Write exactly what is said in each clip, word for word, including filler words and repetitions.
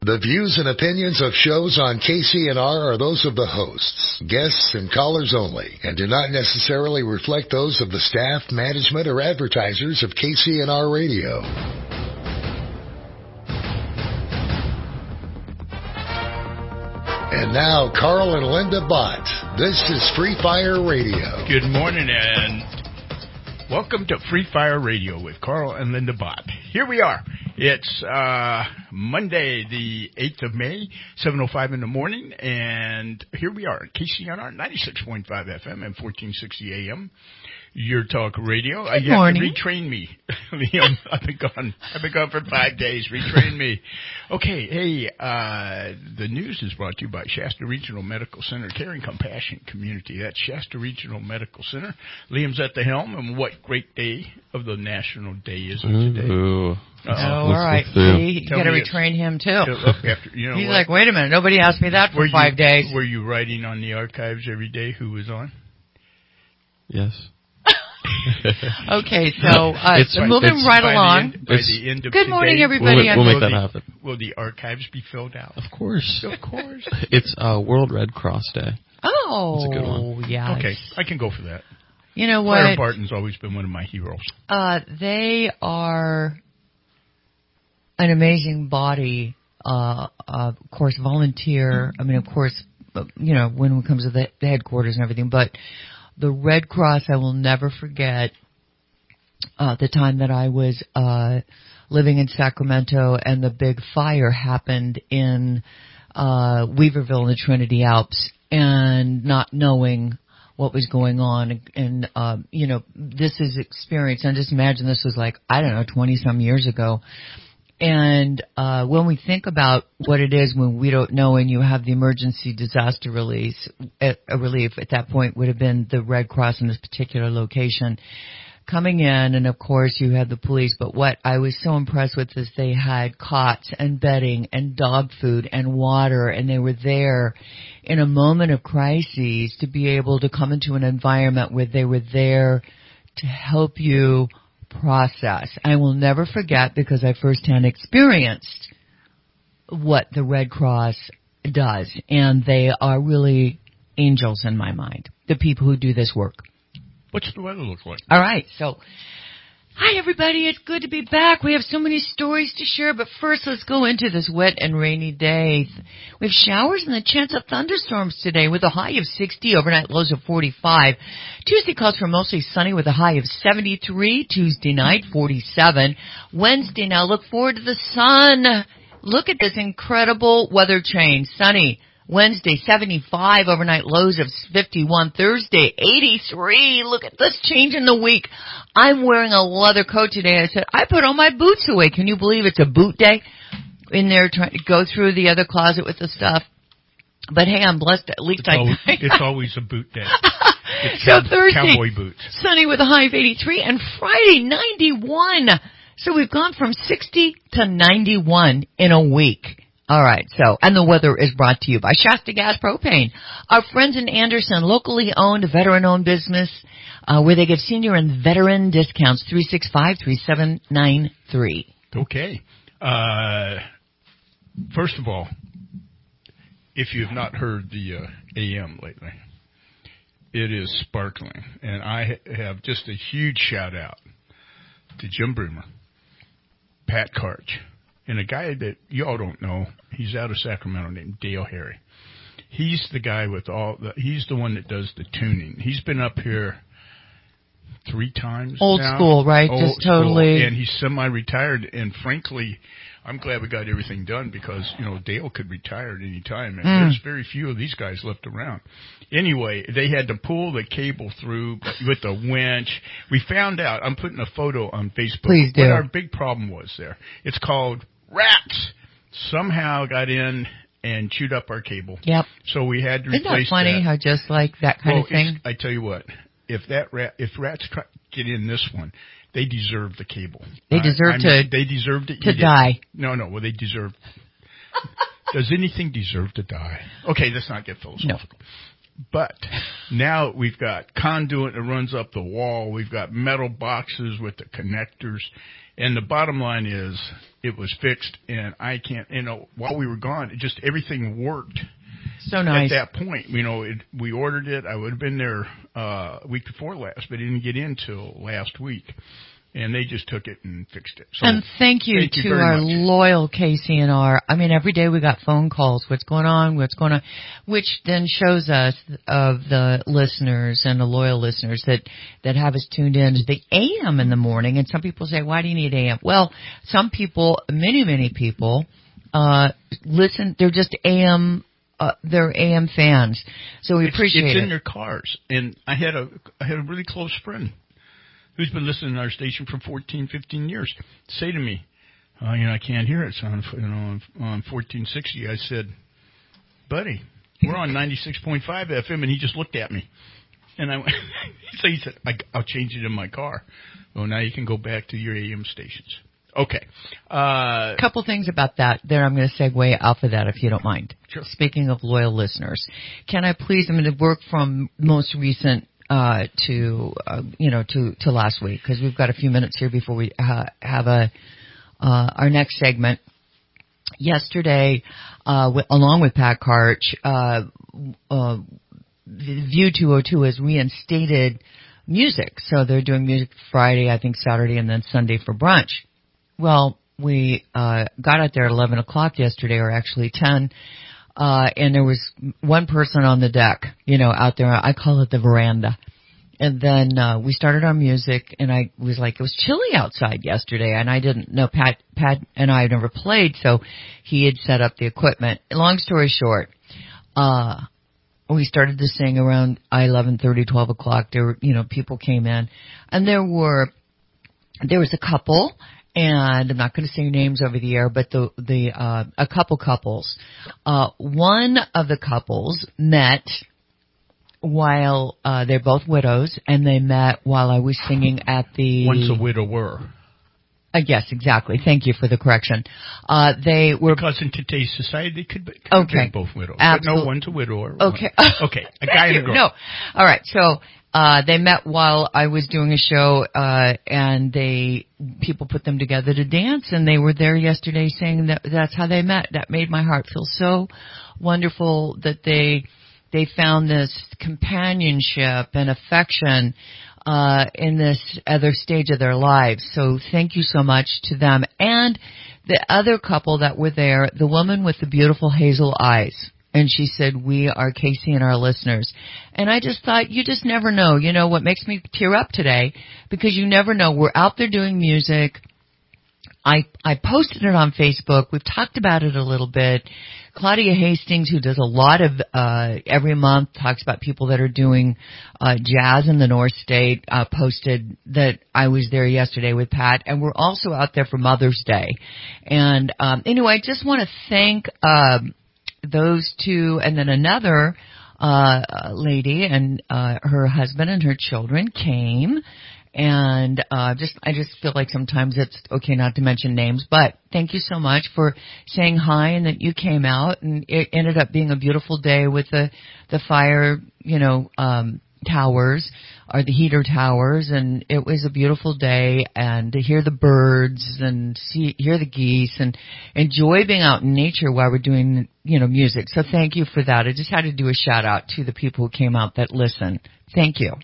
The views and opinions of shows on K C N R are those of the hosts, guests, and callers only, and do not necessarily reflect those of the staff, management, or advertisers of K C N R Radio. And now, Carl and Linda Bott. This is Free Fire Radio. Good morning, and welcome to Free Fire Radio with Carl and Linda Bott. Here we are. It's uh, Monday, the eighth of May, seven oh five in the morning, and here we are at K C N R ninety-six point five F M and fourteen sixty A M. Your talk radio. Good you morning. have to retrain me. Liam, I've been gone. I've been gone for five days. Retrain me. Okay, hey, uh, the news is brought to you by Shasta Regional Medical Center, Caring Compassion Community. That's Shasta Regional Medical Center. Liam's at the helm, and what great day of the National Day is it today? Ooh. Oh, all right. See, you got to retrain him, too. After, you know He's what? like, wait a minute, nobody asked me that for were five you, days. Were you writing on the archives every day who was on? Yes. Okay, so uh, It's- so moving it's right by along. The end, by the end of Good today, morning, We'll, everybody. we'll make will that the, happen. Will the archives be filled out? Of course. Of course. It's uh, World Red Cross Day. Oh, That's a good one. yeah. Okay, I can go for that. You know Clara what? Barton's always been one of my heroes. Uh, they are an amazing body. Uh, uh, of course, volunteer. I mean, of course, uh, you know, when it comes to the, the headquarters and everything. But the Red Cross, I will never forget uh, the time that I was uh, living in Sacramento and the big fire happened in uh, Weaverville in the Trinity Alps, and not knowing what was going on. And, and uh, you know, this is experience. And just imagine this was like, I don't know, twenty-some years ago. And uh, when we think about what it is when we don't know and you have the emergency disaster release, a relief at that point would have been the Red Cross in this particular location coming in. And, of course, you had the police. But what I was so impressed with is they had cots and bedding and dog food and water, and they were there in a moment of crises to be able to come into an environment where they were there to help you process. I will never forget, because I firsthand experienced what the Red Cross does, and they are really angels in my mind, the people who do this work. What's the weather look like? All right, so hi everybody, it's good to be back. We have so many stories to share, but first let's go into this wet and rainy day. We have showers and the chance of thunderstorms today with a high of sixty, overnight lows of forty-five. Tuesday calls for mostly sunny with a high of seventy-three. Tuesday night, forty-seven. Wednesday, now look forward to the sun. Look at this incredible weather change. Sunny. Wednesday, seventy-five, overnight lows of fifty-one. Thursday, eighty-three. Look at this change in the week. I'm wearing a leather coat today. I said, I put all my boots away. Can you believe it's a boot day? In there trying to go through the other closet with the stuff. But hey, I'm blessed. At least It's, I... always, it's always a boot day. It's so cow- Thursday, cowboy boots. sunny with a high of eighty-three. And Friday, ninety-one. So we've gone from sixty to ninety-one in a week. All right, so, and the weather is brought to you by Shasta Gas Propane. Our friends in Anderson, locally owned, veteran-owned business, uh, where they give senior and veteran discounts, three six five, three seven nine three. Okay. Uh, first of all, if you have not heard the uh, A M lately, it is sparkling. And I have just a huge shout-out to Jim Broomer, Pat Karch, and a guy that y'all don't know. He's out of Sacramento named Dale Harry. He's the guy with all the, he's the one that does the tuning. He's been up here three times Old now. school, right? Old Just school. totally. And he's semi-retired, and frankly, I'm glad we got everything done because, you know, Dale could retire at any time, and Mm. there's very few of these guys left around. Anyway, they had to pull the cable through with the winch. We found out, I'm putting a photo on Facebook. Please do. What our big problem was there. It's called rats. Somehow got in and chewed up our cable. Yep. So we had to Isn't that replace funny that. how just like that kind well, of thing? it's- I tell you what, if that rat, if rats try, get in this one, they deserve the cable. They I- deserve I to- mean, They deserve to, to eat it. die. No, no. Well, they deserve. Does anything deserve to die? Okay, let's not get philosophical. No. But Now we've got conduit that runs up the wall. We've got metal boxes with the connectors. And the bottom line is it was fixed, and I can't, you know, while we were gone, it just everything worked. So nice. At that point, you know, it, we ordered it. I would have been there uh, a week before last, but it didn't get in till last week. And they just took it and fixed it. So, and thank you thank to you our much. loyal K C N R. I mean, every day we got phone calls. What's going on? What's going on? Which then shows us of the listeners and the loyal listeners that, that have us tuned in to the A M in the morning. And some people say, why do you need A M? Well, some people, many, many people, uh, listen. They're just A M Uh, they're A M fans, so we it's, appreciate it's it. It's in their cars, and I had a I had a really close friend who's been listening to our station for fourteen, fifteen years say to me, oh, you know, I can't hear it. It's on, you know, on, on fourteen sixty. I said, buddy, we're on ninety-six point five F M, and he just looked at me, and I went, so he said, I, I'll change it in my car. Well, now you can go back to your A M stations. Okay. A uh, couple things about that. There, I'm going to segue off of that if you don't mind. Sure. Speaking of loyal listeners, can I please? I'm going to work from most recent uh, to uh, you know to to last week because we've got a few minutes here before we uh, have a uh, our next segment. Yesterday, uh, w- along with Pat Karch, uh, uh, View two oh two has reinstated music, so they're doing music Friday, I think Saturday, and then Sunday for brunch. Well, we uh got out there at eleven o'clock yesterday, or actually ten, uh and there was one person on the deck, you know, out there. I call it the veranda. And then uh we started our music, and I was like, it was chilly outside yesterday, and I didn't know. Pat Pat and I had never played, so he had set up the equipment. Long story short, uh we started to sing around eleven thirty, twelve o'clock. There were, you know, people came in, and there were there was a couple. And I'm not going to say names over the air, but the the uh, a couple couples. Uh, one of the couples met while uh, they're both widows, and they met while I was singing at the. One's a widower. Uh, yes, exactly. Thank you for the correction. Uh, they were because in today's society they could be, could okay. be both widows. Absolutely. But no, one's a widower. Okay, okay, a guy and a girl. No, all right. So. Uh, they met while I was doing a show, uh, and they, people put them together to dance, and they were there yesterday saying that that's how they met. That made my heart feel so wonderful that they, they found this companionship and affection, uh, in this other stage of their lives. So thank you so much to them. And the other couple that were there, the woman with the beautiful hazel eyes. And she said, we are Casey and our listeners. And I just thought, you just never know. You know what makes me tear up today? Because you never know. We're out there doing music. I I posted it on Facebook. We've talked about it a little bit. Claudia Hastings, who does a lot of, uh, every month, talks about people that are doing, uh, jazz in the North State, uh, posted that I was there yesterday with Pat. And we're also out there for Mother's Day. And, um, anyway, I just want to thank, um, those two, and then another uh lady and uh her husband and her children came, and uh just I just feel like sometimes it's okay not to mention names, but thank you so much for saying hi and that you came out, and it ended up being a beautiful day with the the fire, you know, um towers or the heater towers, and it was a beautiful day, and to hear the birds and see hear the geese and enjoy being out in nature while we're doing, you know, music. So thank you for that. I just had to do a shout out to the people who came out that listen. Thank you.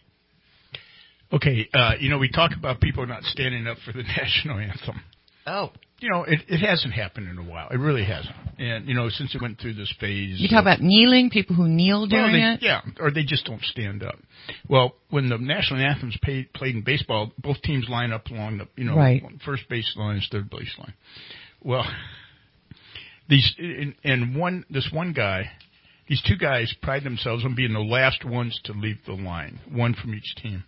Okay, uh, you know, we talk about people not standing up for the national anthem. Oh. You know, it, it hasn't happened in a while. It really hasn't. And, you know, since it went through this phase. You talk of, about kneeling, people who kneel during well, they, it? Yeah, or they just don't stand up. Well, when the national anthem's paid, played in baseball, both teams line up along the, you know, right. first base line, third base line. Well, these, and, and one, this one guy, these two guys pride themselves on being the last ones to leave the line, one from each team.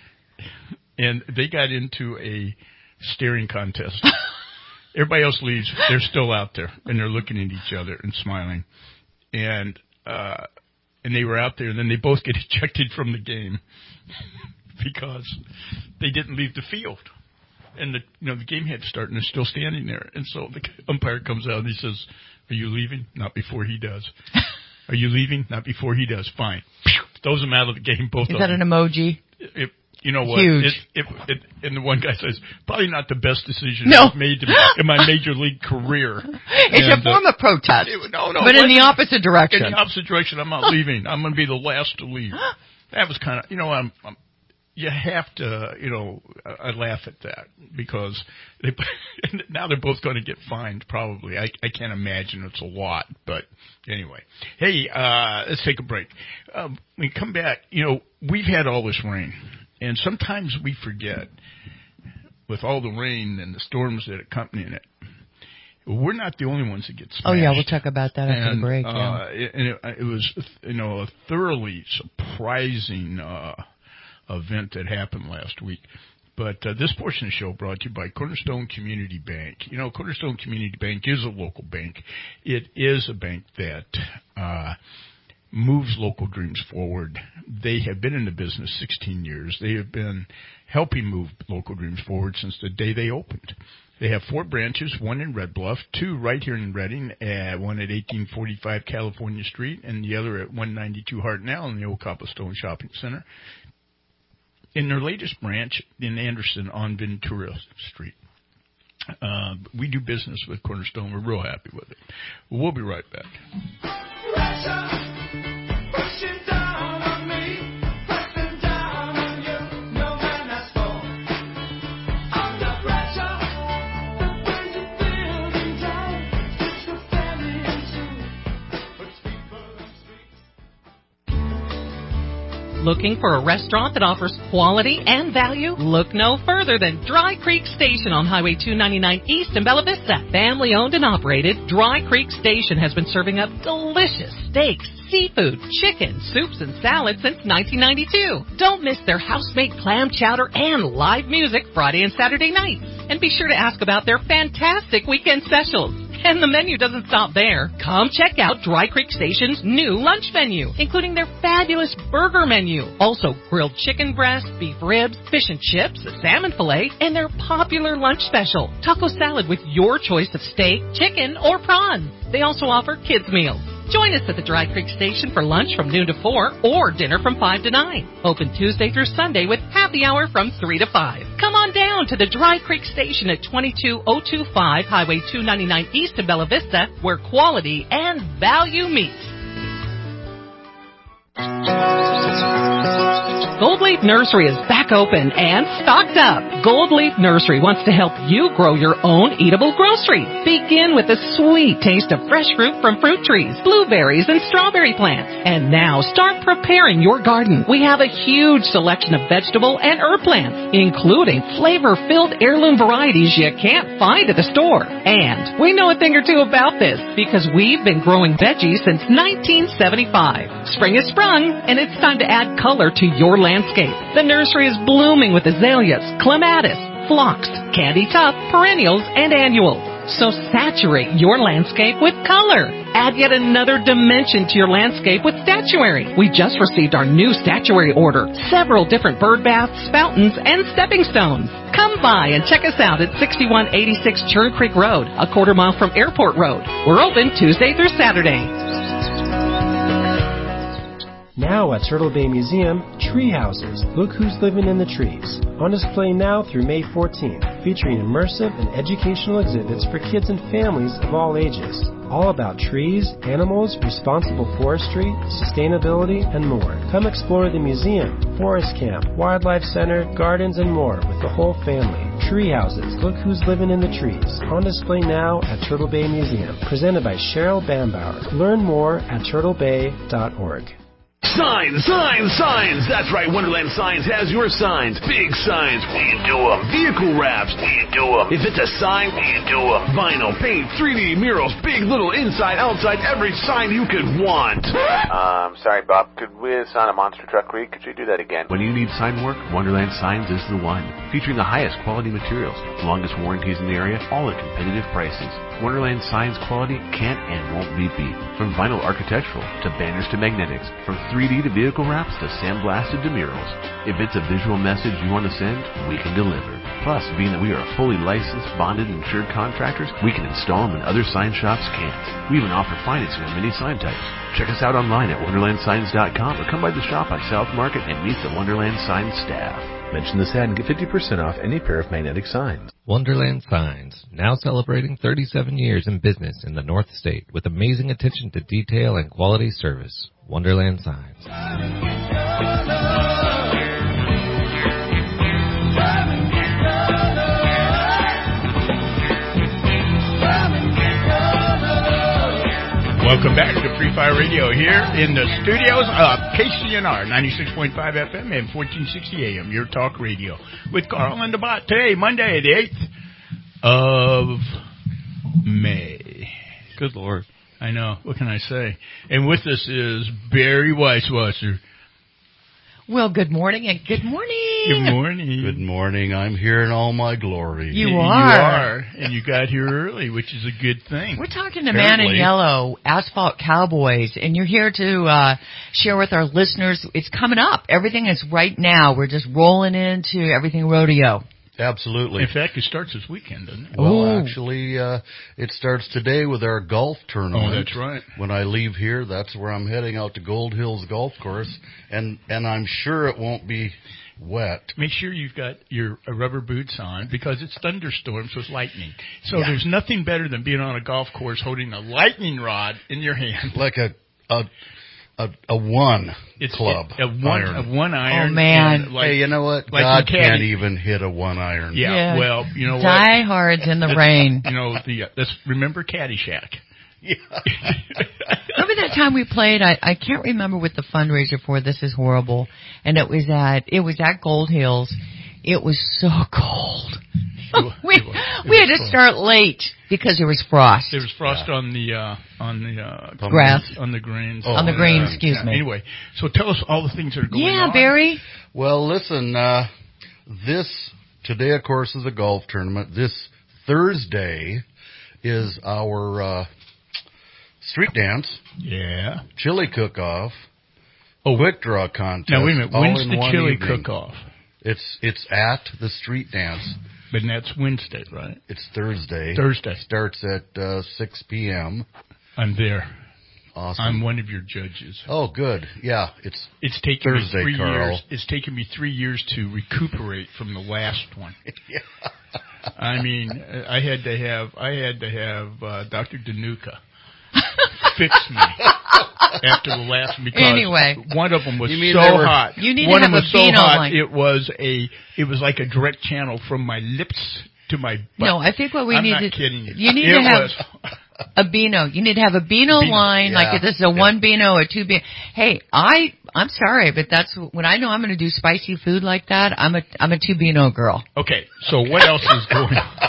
And they got into a staring contest. Everybody else leaves. They're still out there, and they're looking at each other and smiling. And uh, and they were out there, and then they both get ejected from the game because they didn't leave the field. And the you know the game had to start, and they're still standing there. And so the umpire comes out and he says, "Are you leaving?" Not before he does. "Are you leaving?" Not before he does. Fine. throws them out of the game. Both Is of that them. an emoji? It, you know what? Huge. It, it, it, and the one guy says, probably not the best decision No. I've made in my major league career. It's And, a form uh, of protest. it- no, no, but it in the wasn't. opposite direction. In the opposite direction, I'm not leaving. I'm going to be the last to leave. That was kind of, you know, I'm, I'm, you have to, you know, I, I laugh at that because they, now they're both going to get fined probably. I, I can't imagine it's a lot, but anyway. Hey, uh, let's take a break. Um, when we come back, you know, we've had all this rain, and sometimes we forget with all the rain and the storms that accompany it. We're not the only ones that get smashed. Oh, yeah, we'll talk about that after and, the break. Uh, Yeah. it, and it, it was, you know, a thoroughly surprising uh, event that happened last week. But uh, this portion of the show brought to you by Cornerstone Community Bank. You know, Cornerstone Community Bank is a local bank. It is a bank that uh, moves local dreams forward. They have been in the business sixteen years. They have been helping move local dreams forward since the day they opened. They have four branches, one in Red Bluff, two right here in Redding, uh, one at eighteen forty-five California Street, and the other at one ninety-two Hartnell in the old Cobblestone Shopping Center. In their latest branch in Anderson on Ventura Street. Uh, we do business with Cornerstone. We're real happy with it. We'll be right back. Looking for a restaurant that offers quality and value? Look no further than Dry Creek Station on Highway two ninety-nine East in Bella Vista. Family owned and operated, Dry Creek Station has been serving up delicious steaks, seafood, chicken, soups, and salads since nineteen ninety-two. Don't miss their house-made clam chowder and live music Friday and Saturday nights. And be sure to ask about their fantastic weekend specials. And the menu doesn't stop there. Come check out Dry Creek Station's new lunch menu, including their fabulous burger menu. Also, grilled chicken breast, beef ribs, fish and chips, a salmon fillet, and their popular lunch special, taco salad with your choice of steak, chicken, or prawns. They also offer kids' meals. Join us at the Dry Creek Station for lunch from noon to four or dinner from five to nine. Open Tuesday through Sunday with happy hour from three to five. Come on down to the Dry Creek Station at twenty-two oh two five Highway two ninety-nine East in Bella Vista, where quality and value meet. Gold Leaf Nursery is back open and stocked up. Gold Leaf Nursery wants to help you grow your own eatable grocery. Begin with the sweet taste of fresh fruit from fruit trees, blueberries, and strawberry plants. And now start preparing your garden. We have a huge selection of vegetable and herb plants, including flavor-filled heirloom varieties you can't find at the store. And we know a thing or two about this because we've been growing veggies since nineteen seventy-five. Spring has sprung, and it's time to add color to your landscape. The nursery is blooming with azaleas, clematis, phlox, candy tuft, perennials, and annuals. So saturate your landscape with color. Add yet another dimension to your landscape with statuary. We just received our new statuary order. Several different bird baths, fountains, and stepping stones. Come by and check us out at sixty-one eighty-six Churn Creek Road, a quarter mile from Airport Road. We're open Tuesday through Saturday. Now at Turtle Bay Museum, Tree Houses. Look who's living in the trees. On display now through May fourteenth, featuring immersive and educational exhibits for kids and families of all ages. All about trees, animals, responsible forestry, sustainability, and more. Come explore the museum, forest camp, wildlife center, gardens, and more with the whole family. Tree Houses. Look who's living in the trees. On display now at Turtle Bay Museum. Presented by Cheryl Bambauer. Learn more at turtle bay dot org. Signs, signs, signs! That's right, Wonderland Signs has your signs. Big signs, we do them. Vehicle wraps, we do them. If it's a sign, we do them. Vinyl, paint, three D murals, big, little, inside, outside, every sign you could want. Um, sorry, Bob, could we sign a Monster Truck Creek? Could you do that again? When you need sign work, Wonderland Signs is the one. Featuring the highest quality materials, longest warranties in the area, all at competitive prices. Wonderland Signs quality can't and won't be beat. From vinyl architectural to banners to magnetics, from three D to vehicle wraps to sandblasted to murals. If it's a visual message you want to send, we can deliver. Plus, being that we are a fully licensed, bonded, insured contractor, contractors, we can install them and other sign shops can't. We even offer financing on many sign types. Check us out online at wonderland signs dot com or come by the shop on South Market and meet the Wonderland Signs staff. Mention this ad and get fifty percent off any pair of magnetic signs. Wonderland Signs, now celebrating thirty-seven years in business in the North State with amazing attention to detail and quality service. Wonderland Signs. Welcome back to Free Fire Radio here in the studios of K C N R, ninety-six point five F M and fourteen sixty A M, your talk radio, with Carl and the Bot. Today, Monday, the eighth of May. Good Lord. I know. What can I say? And with us is Barry Weisswasser. Well, good morning and good morning. Good morning. Good morning. I'm here in all my glory. You You are. are, and you got here early, which is a good thing. We're talking to Man in Yellow, Asphalt Cowboys, and you're here to uh, share with our listeners. It's coming up. Everything is right now. We're just rolling into Everything Rodeo. Absolutely. In fact, it starts this weekend, doesn't it? Well, Ooh. actually, uh, it starts today with our golf tournament. Oh, that's right. When I leave here, that's where I'm heading out to Gold Hills Golf Course, and and I'm sure it won't be wet. Make sure you've got your uh, rubber boots on because it's thunderstorms with lightning. So Yeah. there's nothing better than being on a golf course holding a lightning rod in your hand. Like a a a, a one It's club a, a one iron. a one iron. Oh, man. and Like, hey, you know what? like God in caddy. can't even hit a one iron. yeah, Yeah. Well, you know what? Diehards in the rain. You know the uh, let's remember Caddyshack. Yeah. Remember that time we played? I, I can't remember what the fundraiser for. This is horrible. And it was at it was at Gold Hills. It was so cold. was- we it was- it we had was to cold. start late because there was frost. There was frost on the uh, on the uh, Grass. on the greens Oh, on the yeah. green, excuse Yeah, me. Anyway, so tell us all the things that are going Yeah, on. Barry. Well, listen, uh, this, today, of course, is a golf tournament. This Thursday is our uh, street dance, Yeah. chili cook-off, Oh, quick draw contest. now wait a minute. all When's in the one chili evening. cook-off? It's it's at the street dance. But that's Wednesday, right? It's Thursday. Thursday. Starts at uh, six p.m. I'm there. Awesome. I'm one of your judges. Oh, good. Yeah, it's It's taken Thursday, me three Carl. years. It's taken me three years to recuperate from the last one. yeah. I mean, I had to have I had to have uh, Doctor Danuka fix me after the last because Anyway. one of them was You mean so they were- hot. You need one to of them have was a so Beano hot. line. It was a it was like a direct channel from my lips to my butt. No, I think what we I'm need not to kidding you. you need It to have was- a Beano. You need to have a Beano, Beano, line, yeah. like if this is a Yeah. one Beano, a two Beano. Hey, I I'm sorry, but that's when I know I'm going to do spicy food like that. I'm a I'm a two Beano girl. Okay, so what else is going on?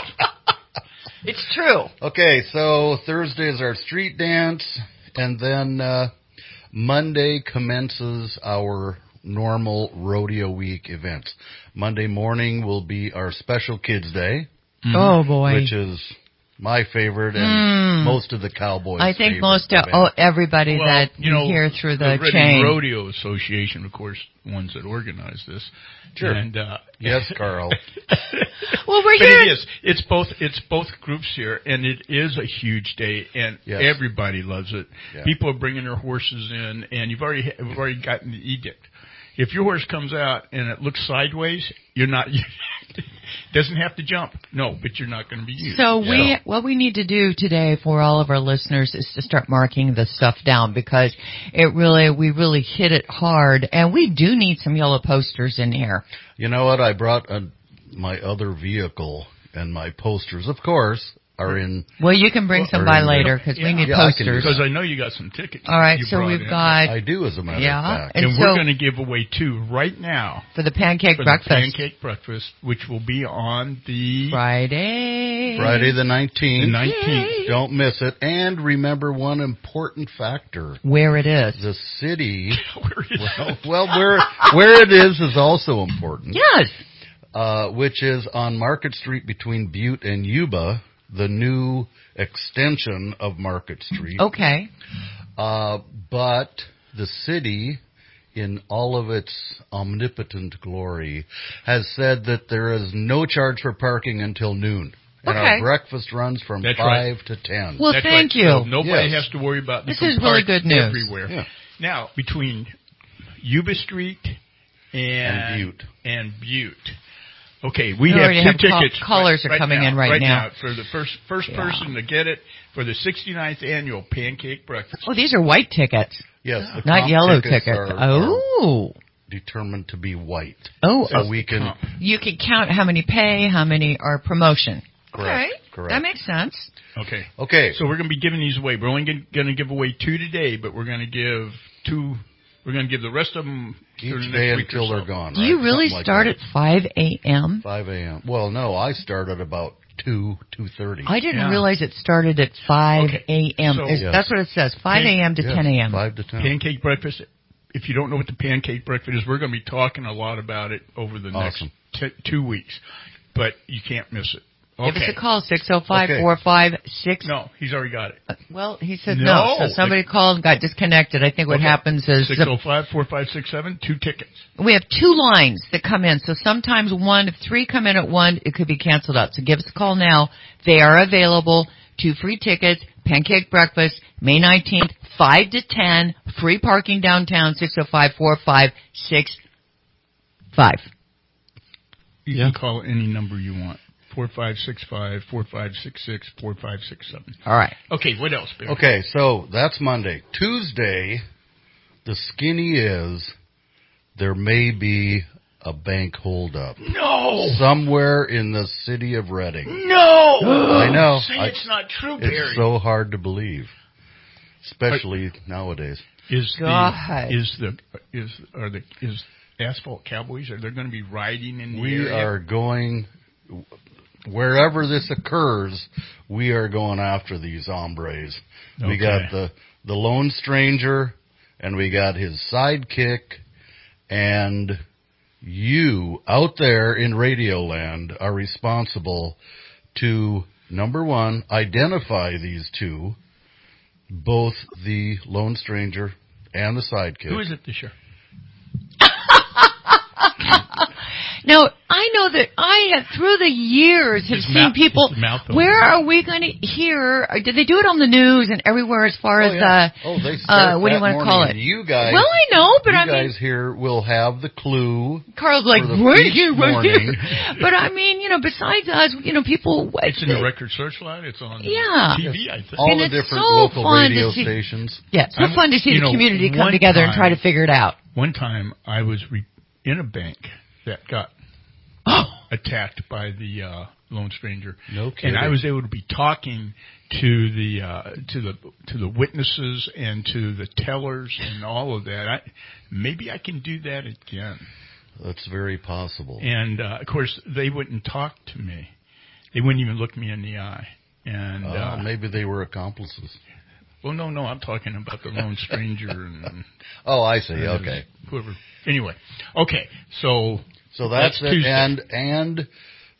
It's true. Okay, so Thursday is our street dance, and then uh, Monday commences our normal rodeo week events. Monday morning will be our special kids day, Oh boy. which is my favorite and Mm. most of the cowboys. I think favorite most of event. oh, everybody Well, that you know, hear through the, Reading chain. Rodeo Association, of course, ones that organize this. Sure. And, uh, Yes, Carl. Well, we're But here. it is. It's both. It's both groups here, and it is a huge day, and Yes. everybody loves it. Yeah. People are bringing their horses in, and you've already we've already gotten the edict. If your horse comes out and it looks sideways, you're not. Doesn't have to jump. No, but you're not going to be used. So Yeah. we, what we need to do today for all of our listeners is to start marking this stuff down because it really, we really hit it hard, and we do need some yellow posters in here. You know what? I brought a, my other vehicle, and my posters, of course, are in. Well, you can bring some Or by in the- later because we Yeah. need Yeah, I can do posters. because I know you got some tickets. All right, you so brought we've in. got I do, as a matter Yeah, of fact. and and so- we're going to give away two right now for the pancake for breakfast the pancake breakfast, which will be on the Friday. Friday the nineteenth. the nineteenth. Don't miss it. And remember one important factor. Where it is. The city, Where is well, it? well, where where it is is also important. Yes. Uh, which is on Market Street between Butte and Yuba, the new extension of Market Street. Okay. Uh, but the city, in all of its omnipotent glory, has said that there is no charge for parking until noon. And Okay. our breakfast runs from That's five right. to ten. Well, That's thank right. you. So nobody Yes. has to worry about the This is really parks good news. everywhere. Yeah. Now, between Yuba Street and, And Butte. and Butte. Okay, we We have already two have call- tickets. callers right, are right coming now, in right now. for the first first Yeah. person to get it for the sixty-ninth annual Pancake Breakfast. Oh, these are white tickets, Yes, the not comp yellow tickets. tickets. Are, oh. are determined to be white. Oh, So we can. you can count how many pay, how many are promotion. Correct. Okay. Correct. That makes sense. Okay. Okay. So we're going to be giving these away. We're only going to give away two today, but we're going to give two. We're going to give the rest of them during Each the day next week until or so. they're gone. Do right? you really Something like start that. at five a.m.? five a.m. Well, no, I start at about two, two thirty. I didn't Yeah. realize it started at five a.m. So- Is- Yes. That's what it says, five a.m. to Yes, ten a.m. Five to ten. Pancake breakfast. If you don't know what the pancake breakfast is, we're going to be talking a lot about it over the Awesome. next t- two weeks, but you can't miss it. Give Okay. us a call, six oh five, four five six. No, he's already got it. Uh, Well, he said No. no. So somebody called and got disconnected. I think what Okay. happens is six oh five, four five six seven, two tickets. we have two lines that come in. So sometimes one, if three come in at one, it could be canceled out. So give us a call now. They are available. Two free tickets, pancake breakfast, May nineteenth, five to ten, free parking downtown, six oh five, four five six five. You Yeah. can call any number you want. four five six five, four five six six, four five six seven. All right. Okay, what else, Bill? Okay, so that's Monday. Tuesday, the skinny is there may be a bank holdup No! somewhere in the city of Reading. No! I know. Say I- it's not true, Barry. It's so hard to believe, especially nowadays. Is God. the is the is are the is Asphalt Cowboys, are they going to be riding in the We area? are going wherever this occurs. We are going after these hombres. We Okay. got the the Lone Stranger, and we got his sidekick, and you out there in Radioland are responsible to, number one, identify these two, both the Lone Stranger and the sidekick. Who is it this year? Now, I know that I have, through the years, have His seen mouth- people, his mouth open. where are we going to hear, or did they do it on the news and everywhere as far Oh, as, yeah. uh, oh, they uh, start what do you that want to morning, call and it? You guys, Well, I know, but you I mean, guys here will have the clue. Carl's like, for the where feast you, where you? morning. But I mean, you know, besides us, you know, people. It's in the Record Searchlight. It's on Yeah. T V, I think. All And the it's different so local fun to radio see- stations. Yeah, it's so I'm- fun to see you the know, community come one together and try to time- figure it out. One time I was re- in a bank that got Oh, attacked by the uh, Lone Stranger. No kidding. And I was able to be talking to the uh, to the to the witnesses and to the tellers and all of that. I, maybe I can do that again. That's very possible. And uh, of course, they wouldn't talk to me. They wouldn't even look me in the eye. And Uh, uh, maybe they were accomplices. well, no, no, I'm talking about the Lone Stranger and Oh, I see. and Okay. whoever. Anyway, okay, so So that's, That's it. Tuesday. And and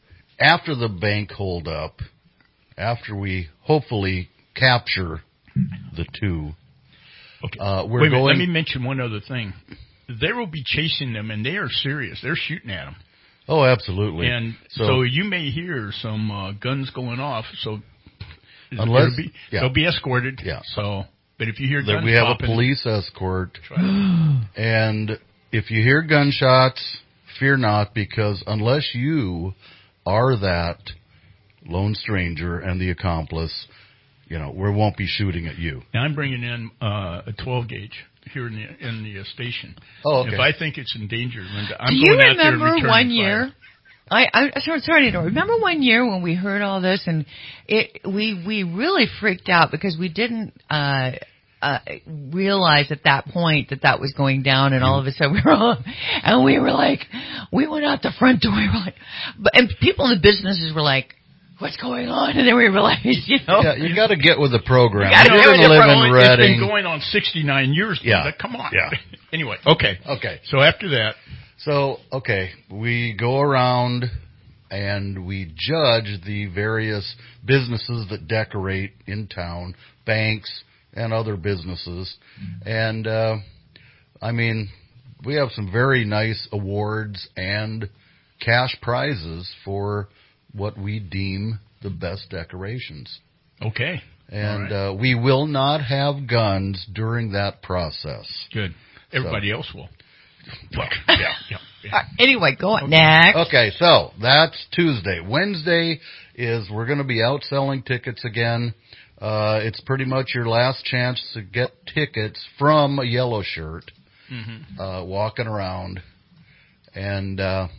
after the bank holdup, after we hopefully capture the two, okay. uh, we're Wait a minute, going. let me mention one other thing. They will be chasing them, and they are serious. They're shooting at them. oh, absolutely. And so, So- you may hear some uh, guns going off. So Unless- it'll be, yeah. they'll be escorted. Yeah. So, but if you hear that guns we have popping, a police escort, try to- and if you hear gunshots, fear not, because unless you are that Lone Stranger and the accomplice, you know, we won't be shooting at you. Now I'm bringing in uh, a twelve gauge here in the in the uh, station. Oh, okay. If I think it's in danger, Linda, I'm do you going out there remember returning one fire. year? I, I sorry, sorry to remember one year when we heard all this and it we we really freaked out because we didn't uh uh realize at that point that that was going down and all of a sudden we were on and we were like we went out the front door we were like but and people in the businesses were like what's going on and then we realized you know Yeah, you got to get with the program. You gotta You're get going with to the live program. in It's Reading. been going on sixty-nine years. Yeah. Linda. Come on. Yeah. Anyway, okay. Okay. So after that, So, okay, we go around and we judge the various businesses that decorate in town, banks and other businesses. And, uh, I mean, we have some very nice awards and cash prizes for what we deem the best decorations. Okay. And right. uh, we will not have guns during that process. Good. Everybody so. else will. Well, yeah, yeah, yeah. Uh, anyway, go on. Okay. Next. Okay, so that's Tuesday. Wednesday is we're going to be out selling tickets again. Uh, it's pretty much your last chance to get tickets from a Yellow Shirt, mm-hmm. uh, walking around. And uh,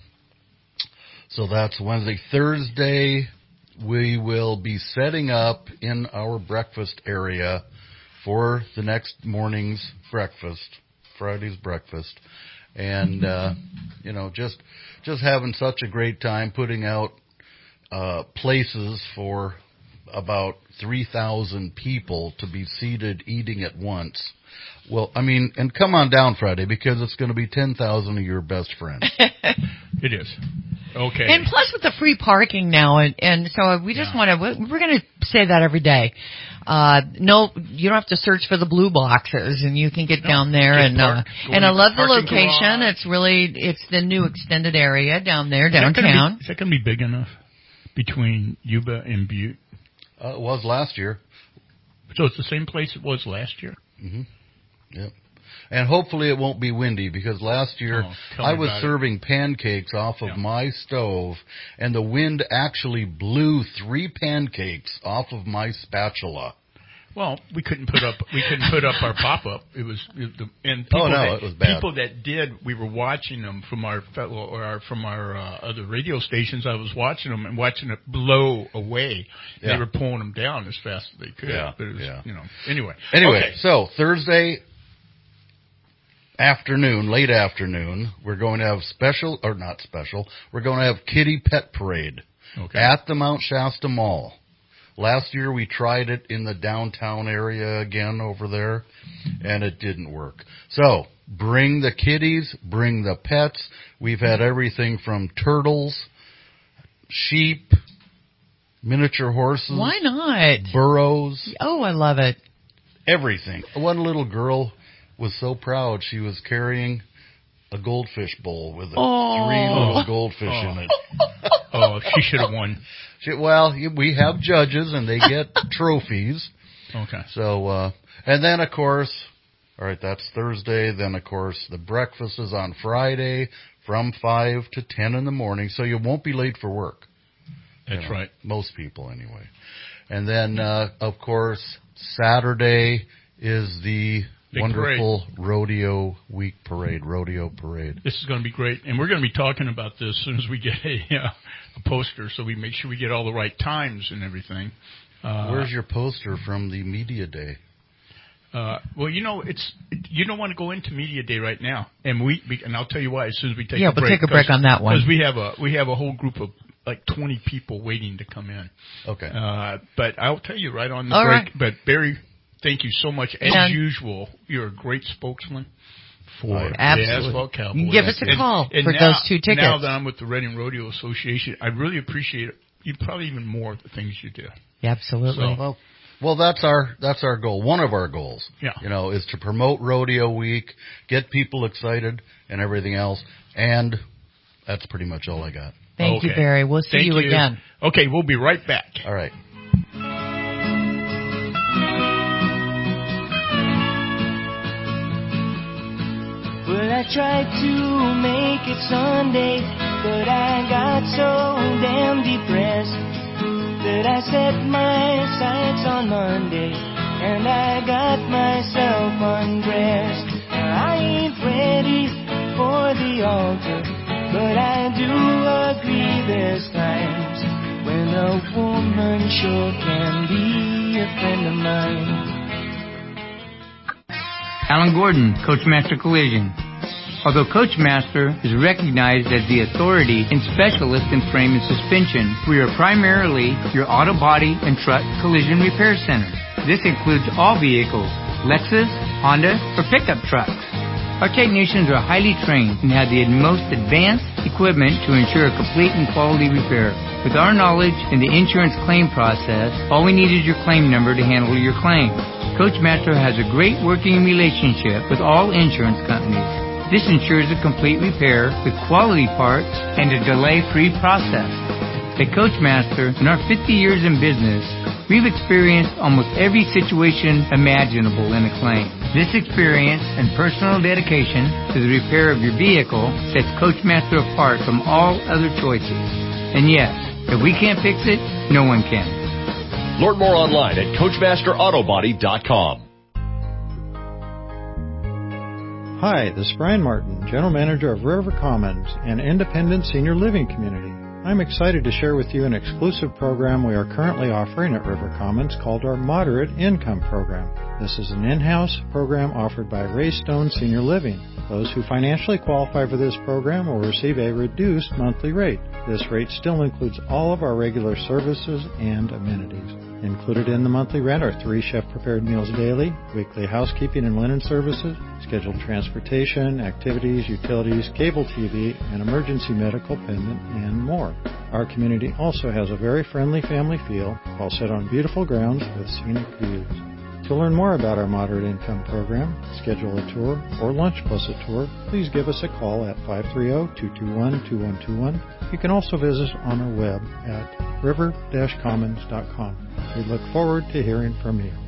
so that's Wednesday. Thursday, we will be setting up in our breakfast area for the next morning's breakfast, Friday's breakfast. And, uh, you know, just just having such a great time putting out uh, places for about three thousand people to be seated eating at once. Well, I mean, and come on down Friday because it's going to be ten thousand of your best friends. It is. Okay. And plus with the free parking now, and, and so we just yeah. want to, we're going to say that every day. Uh, no, you don't have to search for the blue boxes, and you can get no, down there. And uh, and I love the location. Garage. It's really, it's the new extended area down there, downtown. Is that going to be big enough between Yuba and Butte? Uh, it was last year. So it's the same place it was last year? Mm-hmm. Yep. And hopefully it won't be windy because last year oh, I was serving it. pancakes off of yeah. my stove, and the wind actually blew three pancakes off of my spatula. Well, we couldn't put up we couldn't put up our pop up. It was it, the, and people oh no, that, it was bad. People that did, we were watching them from our fellow or our, from our uh, other radio stations. I was watching them and watching it blow away. Yeah. They were pulling them down as fast as they could. Yeah, but it was, yeah. you know. Anyway. Anyway, okay. So Thursday afternoon, late afternoon, we're going to have special or not special. We're going to have Kitty Pet Parade okay. at the Mount Shasta Mall. Last year we tried it in the downtown area again over there, and it didn't work. So bring the kitties, bring the pets. We've had everything from turtles, sheep, miniature horses. Why not? Burros. Oh, I love it. Everything. One little girl was so proud she was carrying a goldfish bowl with oh. three little goldfish oh. in it. Oh, she should have won. She, well, we have judges, and they get trophies. Okay. So, uh, and then, of course, all right, that's Thursday. Then, of course, the breakfast is on Friday from five to ten in the morning, so you won't be late for work. That's you know, right. Most people, anyway. And then, uh, of course, Saturday is the Big wonderful parade. Rodeo Week Parade, Rodeo Parade. This is going to be great, and we're going to be talking about this as soon as we get a, uh, a poster, so we make sure we get all the right times and everything. Uh, Where's your poster from the Media Day? Uh, well, you know, it's you don't want to go into Media Day right now, and we and I'll tell you why as soon as we take yeah, a break. Yeah, we'll take a break on that one because we have a we have a whole group of like twenty people waiting to come in. Okay. Uh, but I'll tell you right on the all break. Right. But Barry. Thank you so much. As yeah. usual, you're a great spokesman for oh, the Asphalt Cowboys. You give us a call and, and for now, those two tickets. Now that I'm with the Reading Rodeo Association, I really appreciate it. You probably even more the things you do. Yeah, absolutely. So, well, well, that's our that's our goal. One of our goals, yeah. you know, is to promote Rodeo Week, get people excited, and everything else. And that's pretty much all I got. Thank okay. you, Barry. We'll see Thank you, you again. Okay, we'll be right back. All right. Well, I tried to make it Sunday, but I got so damn depressed that I set my sights on Monday, and I got myself undressed. I ain't ready for the altar, but I do agree there's times when a woman sure can be a friend of mine. Alan Gordon, Coachmaster Collision. Although Coachmaster is recognized as the authority and specialist in frame and suspension, we are primarily your auto body and truck collision repair center. This includes all vehicles, Lexus, Honda, or pickup trucks. Our technicians are highly trained and have the most advanced equipment to ensure a complete and quality repair. With our knowledge in the insurance claim process, all we need is your claim number to handle your claim. Coachmaster has a great working relationship with all insurance companies. This ensures a complete repair with quality parts and a delay-free process. At Coachmaster, in our fifty years in business, we've experienced almost every situation imaginable in a claim. This experience and personal dedication to the repair of your vehicle sets Coachmaster apart from all other choices. And yes, if we can't fix it, no one can. Learn more online at Coachmaster Auto Body dot com. Hi, this is Brian Martin, General Manager of River Commons, an independent senior living community. I'm excited to share with you an exclusive program we are currently offering at River Commons called our Moderate Income Program. This is an in-house program offered by Raystone Senior Living. Those who financially qualify for this program will receive a reduced monthly rate. This rate still includes all of our regular services and amenities. Included in the monthly rent are three chef-prepared meals daily, weekly housekeeping and linen services, scheduled transportation, activities, utilities, cable T V, and emergency medical pendant, and more. Our community also has a very friendly family feel while set on beautiful grounds with scenic views. To learn more about our Moderate Income Program, schedule a tour, or lunch plus a tour, please give us a call at five three zero, two two one, two one two one. You can also visit us on our web at river dash commons dot com. We look forward to hearing from you.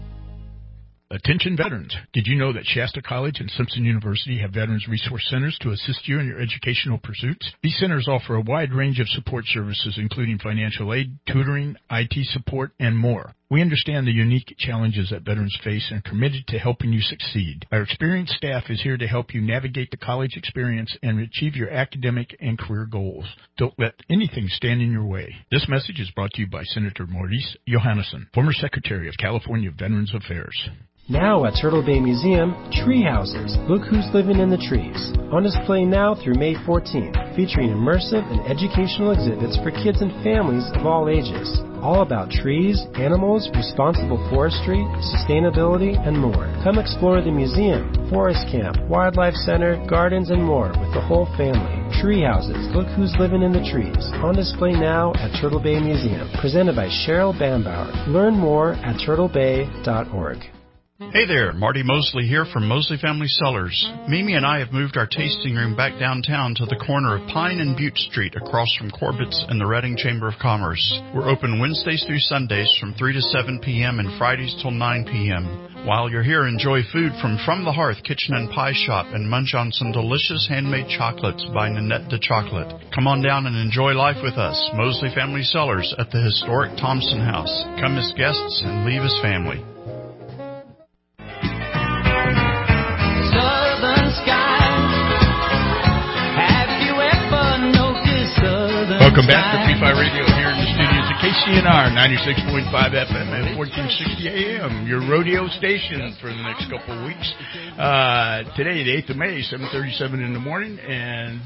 Attention veterans. Did you know that Shasta College and Simpson University have Veterans Resource Centers to assist you in your educational pursuits? These centers offer a wide range of support services, including financial aid, tutoring, I T support, and more. We understand the unique challenges that veterans face and are committed to helping you succeed. Our experienced staff is here to help you navigate the college experience and achieve your academic and career goals. Don't let anything stand in your way. This message is brought to you by Senator Maurice Johannesson, former Secretary of California Veterans Affairs. Now at Turtle Bay Museum, Tree Houses. Look who's living in the trees. On display now through May fourteenth, featuring immersive and educational exhibits for kids and families of all ages. All about trees, animals, responsible forestry, sustainability, and more. Come explore the museum, forest camp, wildlife center, gardens, and more with the whole family. Tree Houses. Look who's living in the trees. On display now at Turtle Bay Museum. Presented by Cheryl Bambauer. Learn more at turtle bay dot org. Hey there, Marty Mosley here from Mosley Family Cellars. Mimi and I have moved our tasting room back downtown to the corner of Pine and Butte Street across from Corbett's and the Reading Chamber of Commerce. We're open Wednesdays through Sundays from three to seven p.m. and Fridays till nine p.m. While you're here, enjoy food from From the Hearth Kitchen and Pie Shop and munch on some delicious handmade chocolates by Nanette de Chocolate. Come on down and enjoy life with us, Mosley Family Cellars at the historic Thompson House. Come as guests and leave as family. Welcome back to Free Fire Radio here in the studios of K C N R, ninety-six point five F M and fourteen sixty A M, your rodeo station for the next couple of weeks. Uh, today, the eighth of May, seven thirty-seven in the morning, and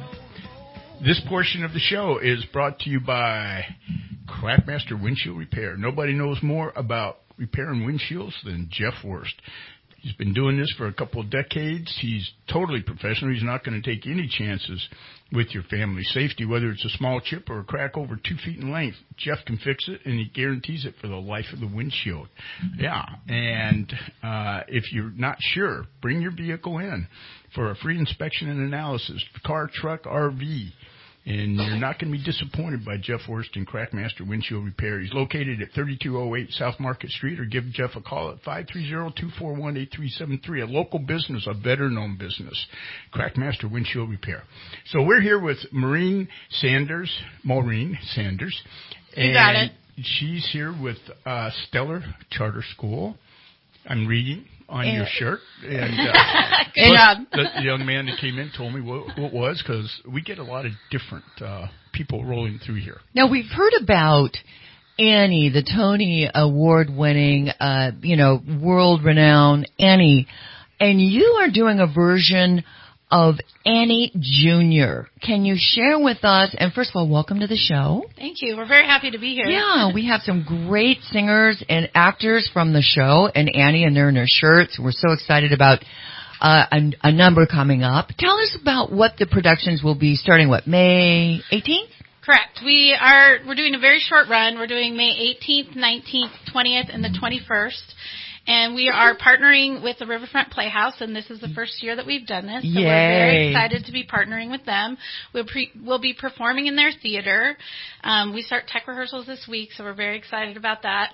this portion of the show is brought to you by Craftmaster Windshield Repair. Nobody knows more about repairing windshields than Jeff Worst. He's been doing this for a couple of decades. He's totally professional. He's not going to take any chances with your family safety, whether it's a small chip or a crack over two feet in length. Jeff can fix it, and he guarantees it for the life of the windshield. Yeah, and uh, if you're not sure, bring your vehicle in for a free inspection and analysis, car, truck, R V. And you're not going to be disappointed by Jeff Worst and Crackmaster Windshield Repair. He's located at thirty-two oh eight South Market Street, or give Jeff a call at five three zero, two four one, eight three seven three, a local business, a veteran-owned business, Crackmaster Windshield Repair. So we're here with Maureen Sanders, Maureen Sanders. You got it. She's here with uh, Stellar Charter School. I'm reading on and your shirt. And, uh, Good job. The young man that came in told me what, what it was, because we get a lot of different uh, people rolling through here. Now, we've heard about Annie, the Tony Award-winning, uh, you know, world-renowned Annie, and you are doing a version of Annie Junior Can you share with us, and first of all, welcome to the show. Thank you. We're very happy to be here. Yeah, we have some great singers and actors from the show, and Annie, and they're in their shirts. We're so excited about uh, a, a number coming up. Tell us about what the productions will be starting, what, May eighteenth? Correct. We are, we're doing a very short run. We're doing May eighteenth, nineteenth, twentieth, and the twenty-first. And we are partnering with the Riverfront Playhouse, and this is the first year that we've done this. So Yay. we're very excited to be partnering with them. We'll, pre- we'll be performing in their theater. Um, we start tech rehearsals this week, so we're very excited about that.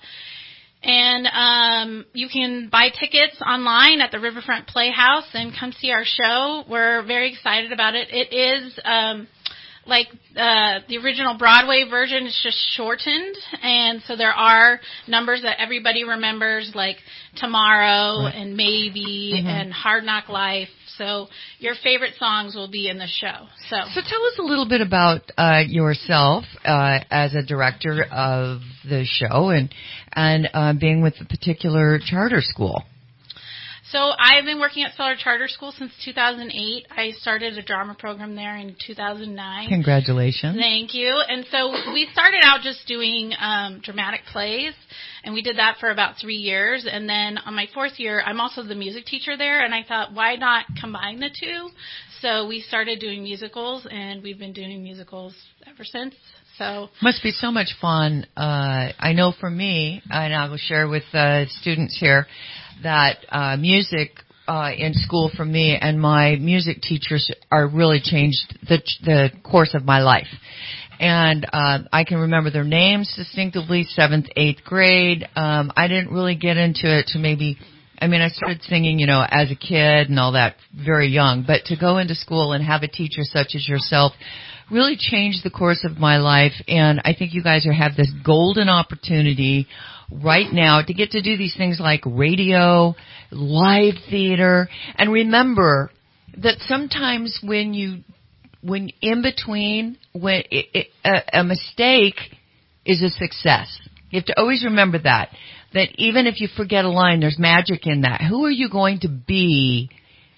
And um, you can buy tickets online at the Riverfront Playhouse and come see our show. We're very excited about it. It is um, like uh, the original Broadway version. It's just shortened, and so there are numbers that everybody remembers, like Tomorrow right. and Maybe mm-hmm. and Hard Knock Life. So your favorite songs will be in the show. So, so tell us a little bit about uh, yourself uh, as a director of the show and and uh, being with the particular charter school. So I've been working at Stellar Charter School since two thousand eight. I started a drama program there in two thousand nine. Congratulations. Thank you. And so we started out just doing um, dramatic plays, and we did that for about three years. And then on my fourth year, I'm also the music teacher there, and I thought, why not combine the two? So we started doing musicals, and we've been doing musicals ever since. So must be so much fun. Uh, I know for me, and I will share with uh, students here, that uh, music uh, in school for me and my music teachers are really changed the the course of my life. And uh, I can remember their names distinctively, seventh, eighth grade. Um, I didn't really get into it to maybe, I mean, I started singing, you know, as a kid and all that very young. But to go into school and have a teacher such as yourself really changed the course of my life. And I think you guys are, have this golden opportunity right now to get to do these things like radio, live theater, and remember that sometimes when you, when in between, when it, it, a, a mistake is a success. You have to always remember that, that even if you forget a line, there's magic in that. Who are you going to be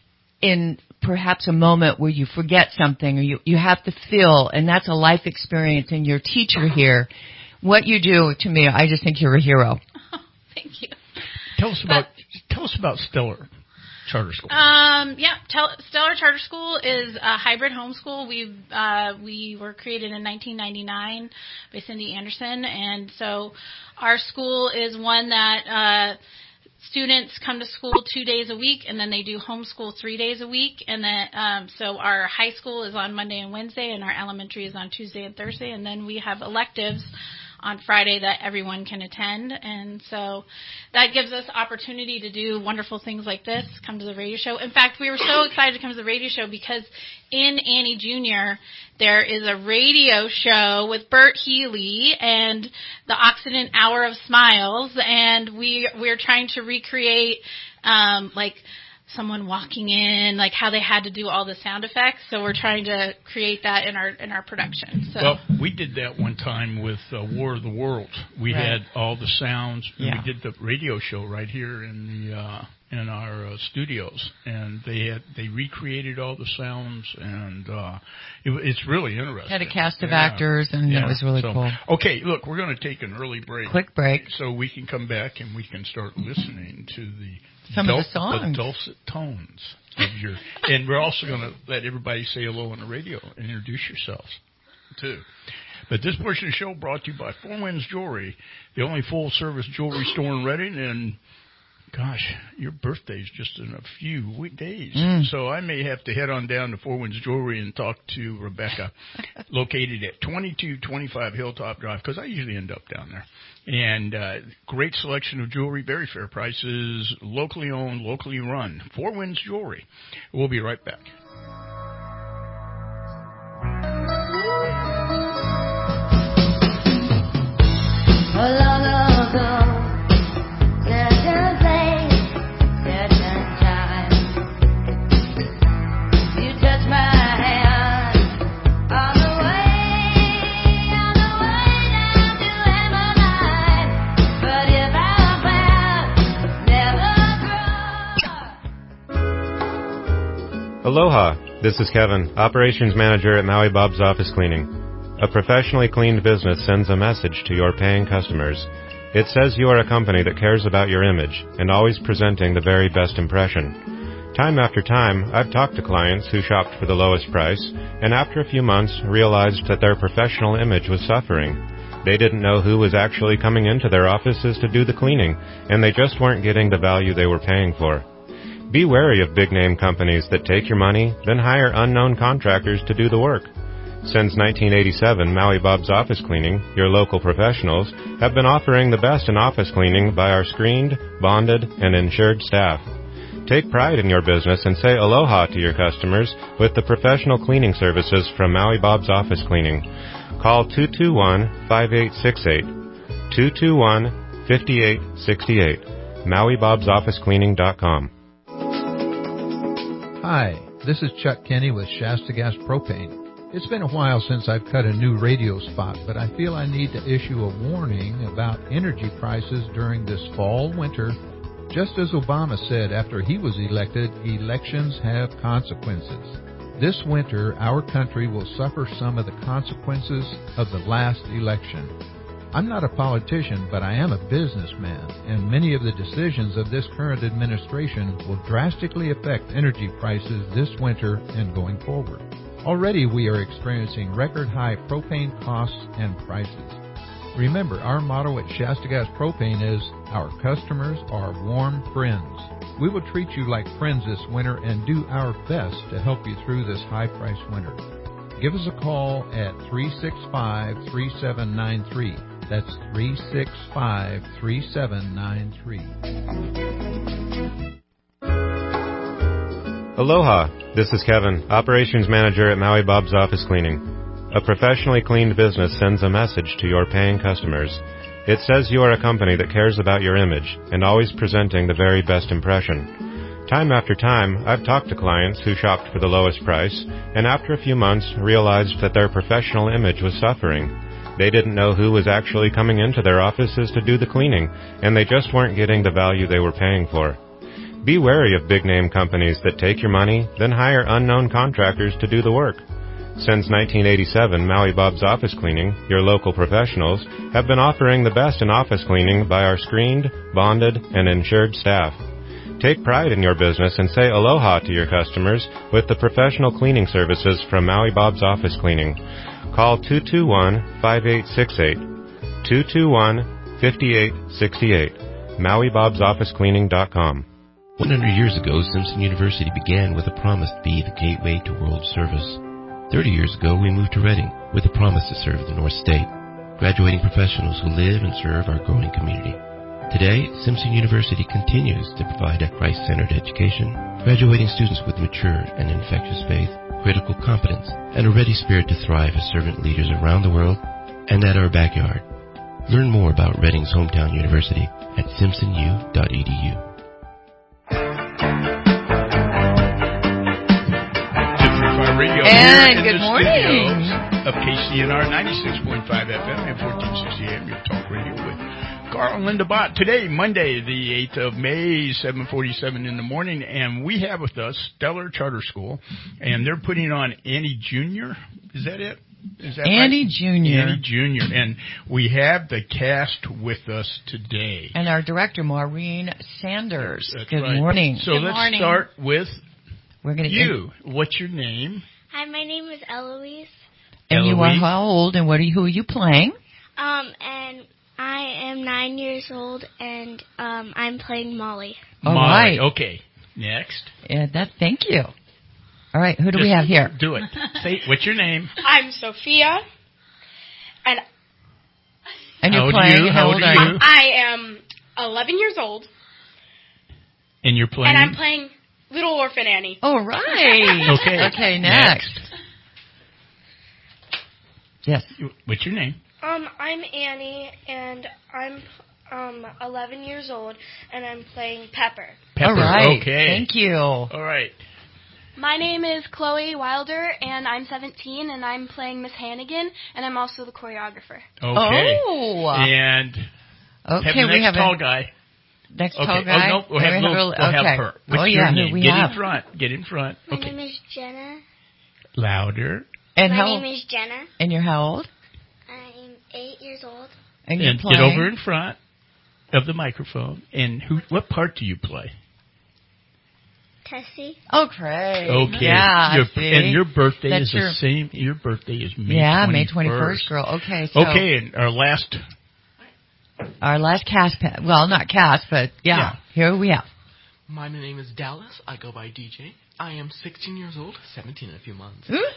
in perhaps a moment where you forget something or you, you have to feel, and that's a life experience, and your teacher here, what you do to me, I just think you're a hero. Oh, thank you. Tell us about but, tell us about Stellar Charter School. Um, yeah, Tel- Stellar Charter School is a hybrid homeschool. We uh, we were created in nineteen ninety-nine by Cindy Anderson, and so our school is one that uh, students come to school two days a week, and then they do homeschool three days a week. And then um, so our high school is on Monday and Wednesday, and our elementary is on Tuesday and Thursday, and then we have electives on Friday that everyone can attend. And so that gives us opportunity to do wonderful things like this, come to the radio show. In fact, we were so excited to come to the radio show because in Annie Junior there is a radio show with Bert Healy and the Occident Hour of Smiles, and we we're trying to recreate um, like someone walking in, like how they had to do all the sound effects. So we're trying to create that in our in our production. So. Well, we did that one time with uh, War of the Worlds. We right. had all the sounds. And yeah. We did the radio show right here in the uh, in our uh, studios, and they had they recreated all the sounds, and uh, it, it's really interesting. Had a cast of yeah. actors, and yeah. it was really so, cool. Okay, look, we're going to take an early break. Quick break, so we can come back and we can start listening to the. Some Dul- of the songs. The dulcet tones of your... And we're also going to let everybody say hello on the radio and introduce yourselves, too. But this portion of the show brought to you by Four Winds Jewelry, the only full-service jewelry store in Reading. And, gosh, your birthday's just in a few week days. Mm. So I may have to head on down to Four Winds Jewelry and talk to Rebecca, located at twenty-two twenty-five Hilltop Drive, because I usually end up down there. And uh, great selection of jewelry, very fair prices, locally owned, locally run. Four Winds Jewelry. We'll be right back. Long ago, certain place, certain time, you touched my hand on the way, on the way down to Emmeline. But if our paths never grow. Aloha, this is Kevin, Operations Manager at Maui Bob's Office Cleaning. A professionally cleaned business sends a message to your paying customers. It says you are a company that cares about your image and always presenting the very best impression. Time after time, I've talked to clients who shopped for the lowest price and after a few months realized that their professional image was suffering. They didn't know who was actually coming into their offices to do the cleaning, and they just weren't getting the value they were paying for. Be wary of big-name companies that take your money, then hire unknown contractors to do the work. Since nineteen eighty-seven, Maui Bob's Office Cleaning, your local professionals, have been offering the best in office cleaning by our screened, bonded, and insured staff. Take pride in your business and say aloha to your customers with the professional cleaning services from Maui Bob's Office Cleaning. Call two two one, five eight six eight, two two one, five eight six eight, maui bobs office cleaning dot com. Hi, this is Chuck Kenny with Shasta Gas Propane. It's been a while since I've cut a new radio spot, but I feel I need to issue a warning about energy prices during this fall winter. Just as Obama said after he was elected, elections have consequences. This winter, our country will suffer some of the consequences of the last election. I'm not a politician, but I am a businessman, and many of the decisions of this current administration will drastically affect energy prices this winter and going forward. Already we are experiencing record-high propane costs and prices. Remember, our motto at Shasta Gas Propane is, our customers are warm friends. We will treat you like friends this winter and do our best to help you through this high-priced winter. Give us a call at three six five, three seven nine three. That's three six five, three seven nine three. Aloha, this is Kevin, Operations Manager at Maui Bob's Office Cleaning. A professionally cleaned business sends a message to your paying customers. It says you are a company that cares about your image and always presenting the very best impression. Time after time, I've talked to clients who shopped for the lowest price and after a few months realized that their professional image was suffering. They didn't know who was actually coming into their offices to do the cleaning, and they just weren't getting the value they were paying for. Be wary of big-name companies that take your money, then hire unknown contractors to do the work. Since nineteen eighty-seven, Maui Bob's Office Cleaning, your local professionals, have been offering the best in office cleaning by our screened, bonded, and insured staff. Take pride in your business and say aloha to your customers with the professional cleaning services from Maui Bob's Office Cleaning. Call two two one, five eight six eight, two two one, five eight six eight, maui bobs office cleaning dot com. one hundred years ago, Simpson University began with a promise to be the gateway to world service. thirty years ago, we moved to Reading with a promise to serve the North State, graduating professionals who live and serve our growing community. Today, Simpson University continues to provide a Christ-centered education, graduating students with mature and infectious faith, critical competence, and a ready spirit to thrive as servant leaders around the world and at our backyard. Learn more about Reading's hometown university at simpson u dot e d u. Radio and here good in the morning of K C N R ninety-six point five F M and fourteen sixty A M, your talk radio with Carl and Linda Bott. Today, Monday, the eighth of May, seven forty-seven in the morning, and we have with us Stellar Charter School, and they're putting on Annie Junior Is that it? Is that Annie right? Junior Annie Junior And we have the cast with us today. And our director, Maureen Sanders. That's Good right. morning. So Good let's morning. start with We're gonna you. Get... What's your name? Hi, my name is Eloise. And Eloise. you are how old, and what are you, who are you playing? Um, and I am nine years old, and um, I'm playing Molly. All Molly. right. Okay. Next. Yeah, that. Thank you. All right. Who do Just we have here? Do it. Say, what's your name? I'm Sophia, and and you're how old playing. Are you? How, how old are you? Um, I am eleven years old. And you're playing. And I'm playing Little Orphan Annie. All right. okay. Okay. Next. next. Yes. What's your name? Um, I'm Annie, and I'm um eleven years old, and I'm playing Pepper. Pepper. All right. Okay. Thank you. All right. My name is Chloe Wilder, and I'm seventeen, and I'm playing Miss Hannigan, and I'm also the choreographer. Okay. Oh. And okay, have the next we have tall a, guy. Next okay. tall guy. Oh no, we'll have, we little, have, a, we'll okay. have her. What's oh your yeah, name? we Get have. in front. Get in front. My okay. name is Jenna. Louder. And My how, name is Jenna. And you're how old? I'm eight years old. And, you're and playing? Get over in front of the microphone. And who? What part do you play? Tessie. Oh, great. Okay. Yeah, Your, see? and your birthday That's is your, the same. Your birthday is May yeah, twenty-first. May twenty-first, girl. Okay. So okay, and our last. Our last cast, pa- well, not cast, but yeah, yeah. Here we have. My name is Dallas. I go by D J. I am sixteen years old, seventeen in a few months. Ooh.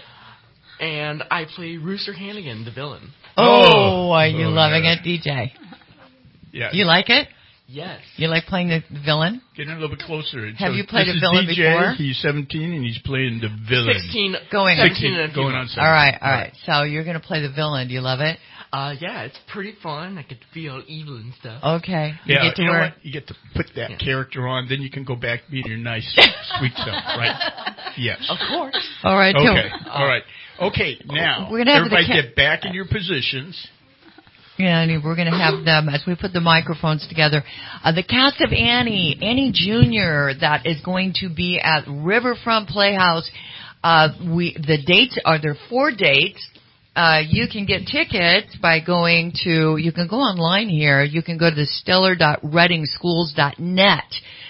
And I play Rooster Hannigan, the villain. Oh, are you oh, loving yeah. it, D J? Yeah. You like it? Yes. You like playing the villain? Get in a little bit closer. Have so you played this a villain is D J, before? He's seventeen and he's playing the villain. sixteen. Going on. sixteen, in a few going months. on seventeen. All right, all right. So you're going to play the villain. Do you love it? Uh, yeah, it's pretty fun. I could feel evil and stuff. Okay. You yeah, get to you know wear... what? You get to put that yeah. character on, then you can go back being your nice, sweet self, right? Yes. Of course. All right. Okay. So, all right. Okay. Now, we're gonna have everybody the ca- get back in your positions. Yeah, and we're going to have them as we put the microphones together. Uh, the cast of Annie, Annie Junior, that is going to be at Riverfront Playhouse. Uh, we the dates are there are four dates. Uh, you can get tickets by going to, you can go online here. You can go to the stellar dot reading schools dot net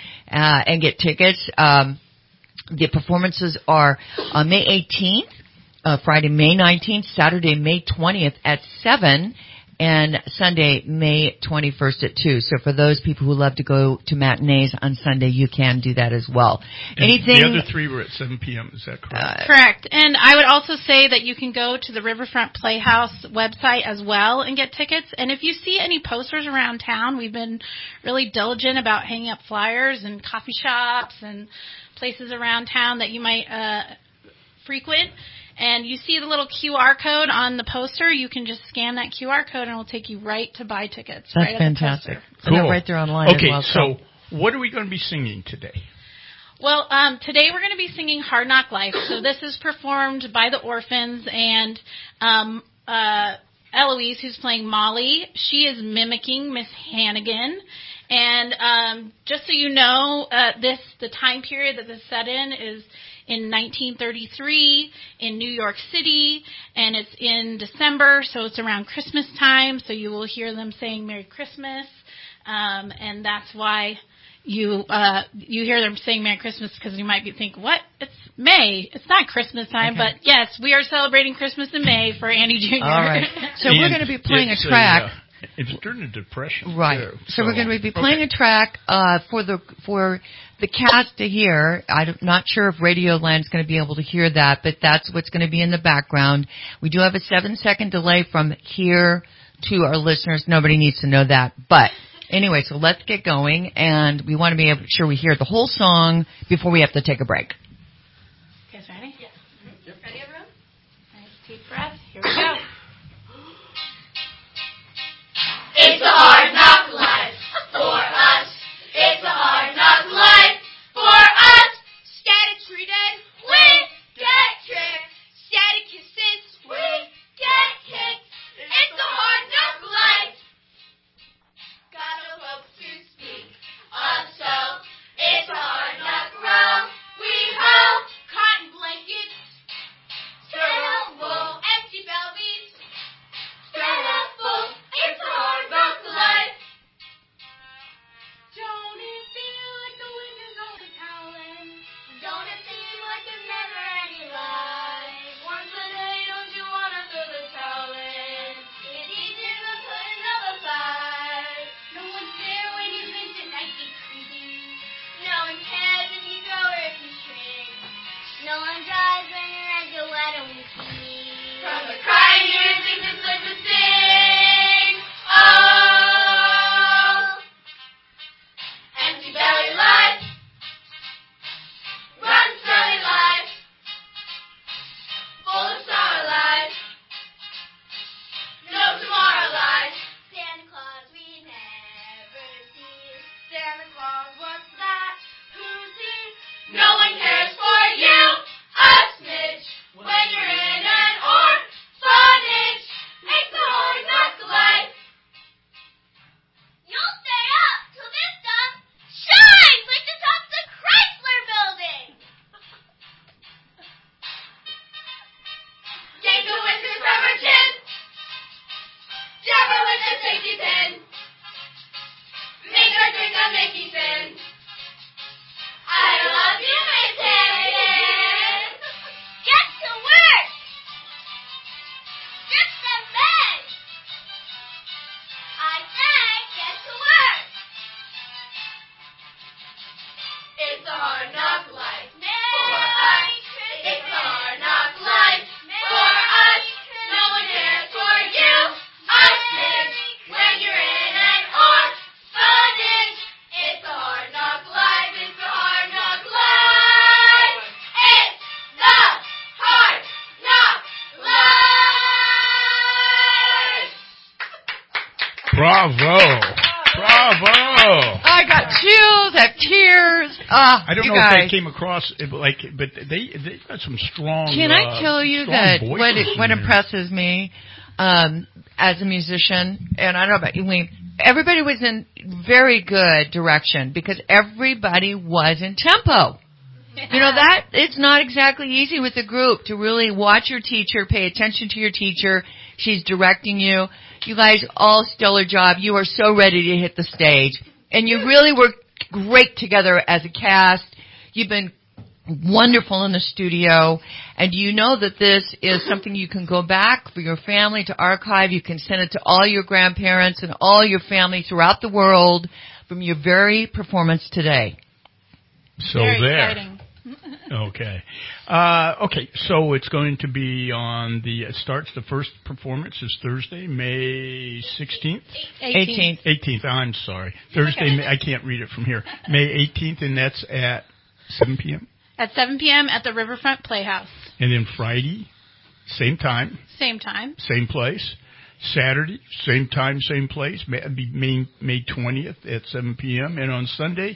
uh, and get tickets. Um, the performances are uh, May eighteenth, uh, Friday, May nineteenth, Saturday, May twentieth at seven, and Sunday, May twenty-first at two. So for those people who love to go to matinees on Sunday, you can do that as well. And Anything? The other three were at seven p.m. Is that correct? Uh, Correct. And I would also say that you can go to the Riverfront Playhouse website as well and get tickets. And if you see any posters around town, we've been really diligent about hanging up flyers and coffee shops and places around town that you might uh, frequent. And you see the little Q R code on the poster, you can just scan that Q R code and it will take you right to buy tickets. That's right fantastic. At the poster. And Cool. they're right there online okay, as well. So, what are we going to be singing today? Well, um, today we're going to be singing Hard Knock Life. So this is performed by the Orphans, and um, uh, Eloise, who's playing Molly, she is mimicking Miss Hannigan. And um, just so you know, uh, this the time period that this is set in is in nineteen thirty-three in New York City, and it's in December, so it's around Christmas time, so you will hear them saying Merry Christmas, um, and that's why you uh, you hear them saying Merry Christmas, because you might be thinking, what? It's May. It's not Christmas time, Okay. but yes, we are celebrating Christmas in May for Annie Junior All right. So And we're going to be playing a it's track. uh, it's during the Depression. Right. Too, so, we're going to be okay. playing a track uh, for the for the cast to hear. I'm not sure if Radio Land's going to be able to hear that, but that's what's going to be in the background. We do have a seven-second delay from here to our listeners. Nobody needs to know that. But anyway, so let's get going, and we want to be able, sure we hear the whole song before we have to take a break. You guys ready? Yes. Mm-hmm. Yep. Ready, everyone? Nice deep breath. Here we go. It's a hard knock life for us. It's a hard knock life for us. Static treated, we get tricked. Static kisses, we get kicked. It's a hard knock life. Got no folks to speak of, so it's a hard knock row. We Bravo. Bravo. I got chills, I have tears. Ah, I don't you know guys. if they came across like, but they they've got some strong. Can uh, I tell you strong that voices what it, in what there. impresses me um, as a musician, and I don't know about you, Lee, everybody was in very good direction because everybody was in tempo. You know, that it's not exactly easy with a group to really watch your teacher, pay attention to your teacher. She's directing you. You guys, all stellar job. You are so ready to hit the stage. And you really work great together as a cast. You've been wonderful in the studio. And you know that this is something you can go back for your family to archive. You can send it to all your grandparents and all your family throughout the world from your very performance today. So Very there. exciting. Okay. Uh, okay, so it's going to be on the, it starts, the first performance is Thursday, May sixteenth? eighteenth. eighteenth, I'm sorry. Thursday, May, I can't read it from here. May eighteenth, and that's at seven p.m.? At seven p.m. at the Riverfront Playhouse. And then Friday, same time, Same time. same place. Saturday, same time, same place, May, May, May twentieth at seven p.m. And on Sunday,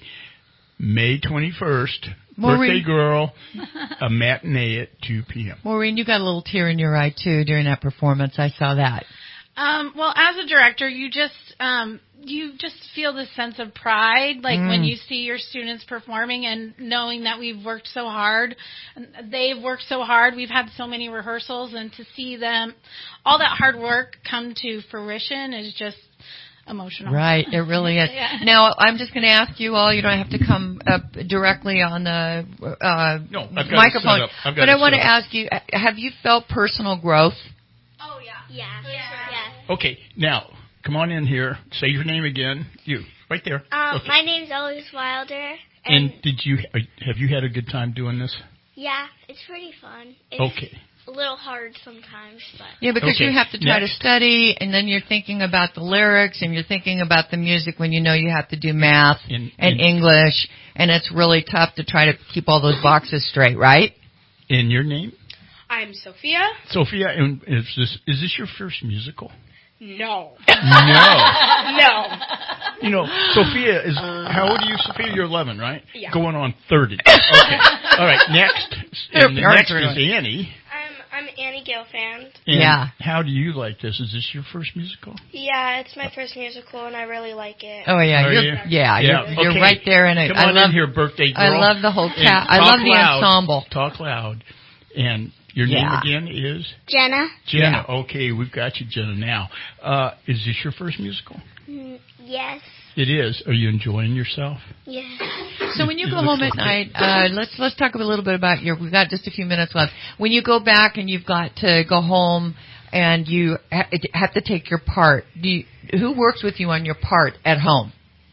May twenty-first, Maureen. birthday girl, a matinee at two p.m. Maureen, you got a little tear in your eye, too, during that performance. I saw that. Um, well, as a director, you just um, you just feel this sense of pride, like Mm. when you see your students performing and knowing that we've worked so hard, and they've worked so hard. We've had so many rehearsals, and to see them, all that hard work come to fruition is just emotional. Right, it really is. Yeah. Now, I'm just going to ask you all, you don't have to come up directly on the uh, No, I've got it microphone, set up. I've got but it I want set to up. ask you, have you felt personal growth? Oh, yeah. Yeah. Yeah. Okay, now, come on in here. Say your name again. You, right there. Um, Okay. My name's Eloise Wilder. And, And did you, uh, have you had a good time doing this? yeah, it's pretty fun. It's Okay. a little hard sometimes, but... Yeah, because Okay, you have to try next. to study, and then you're thinking about the lyrics, and you're thinking about the music when you know you have to do math In- and in- English, and it's really tough to try to keep all those boxes straight, right? And your name? I'm Sophia. Sophia, and is this, is this your first musical? No. No. No. You know, Sophia is, how old are you, Sophia? You're eleven, right? Yeah. Going on thirty. Okay. All right, next. And the Your next parents are is Annie. I'm I'm Annie Gale fan. And Yeah. how do you like this? Is this your first musical? Yeah, it's my first musical, and I really like it. Oh yeah, Are you're, you? yeah, Yeah, you're, you're okay. right there in it. Come I on love in here, birthday I girl. love the whole And cat. I talk love the loud. ensemble. Talk loud. And your name Yeah. again is? Jenna. Jenna. Okay, we've got you, Jenna, now. Uh, is this your first musical? Mm, yes. It is. Are you enjoying yourself? Yes. So when you It go looks home at like it. night, uh, let's let's talk a little bit about your. We've got just a few minutes left. When you go back and you've got to go home and you ha- have to take your part, do you, who works with you on your part at home?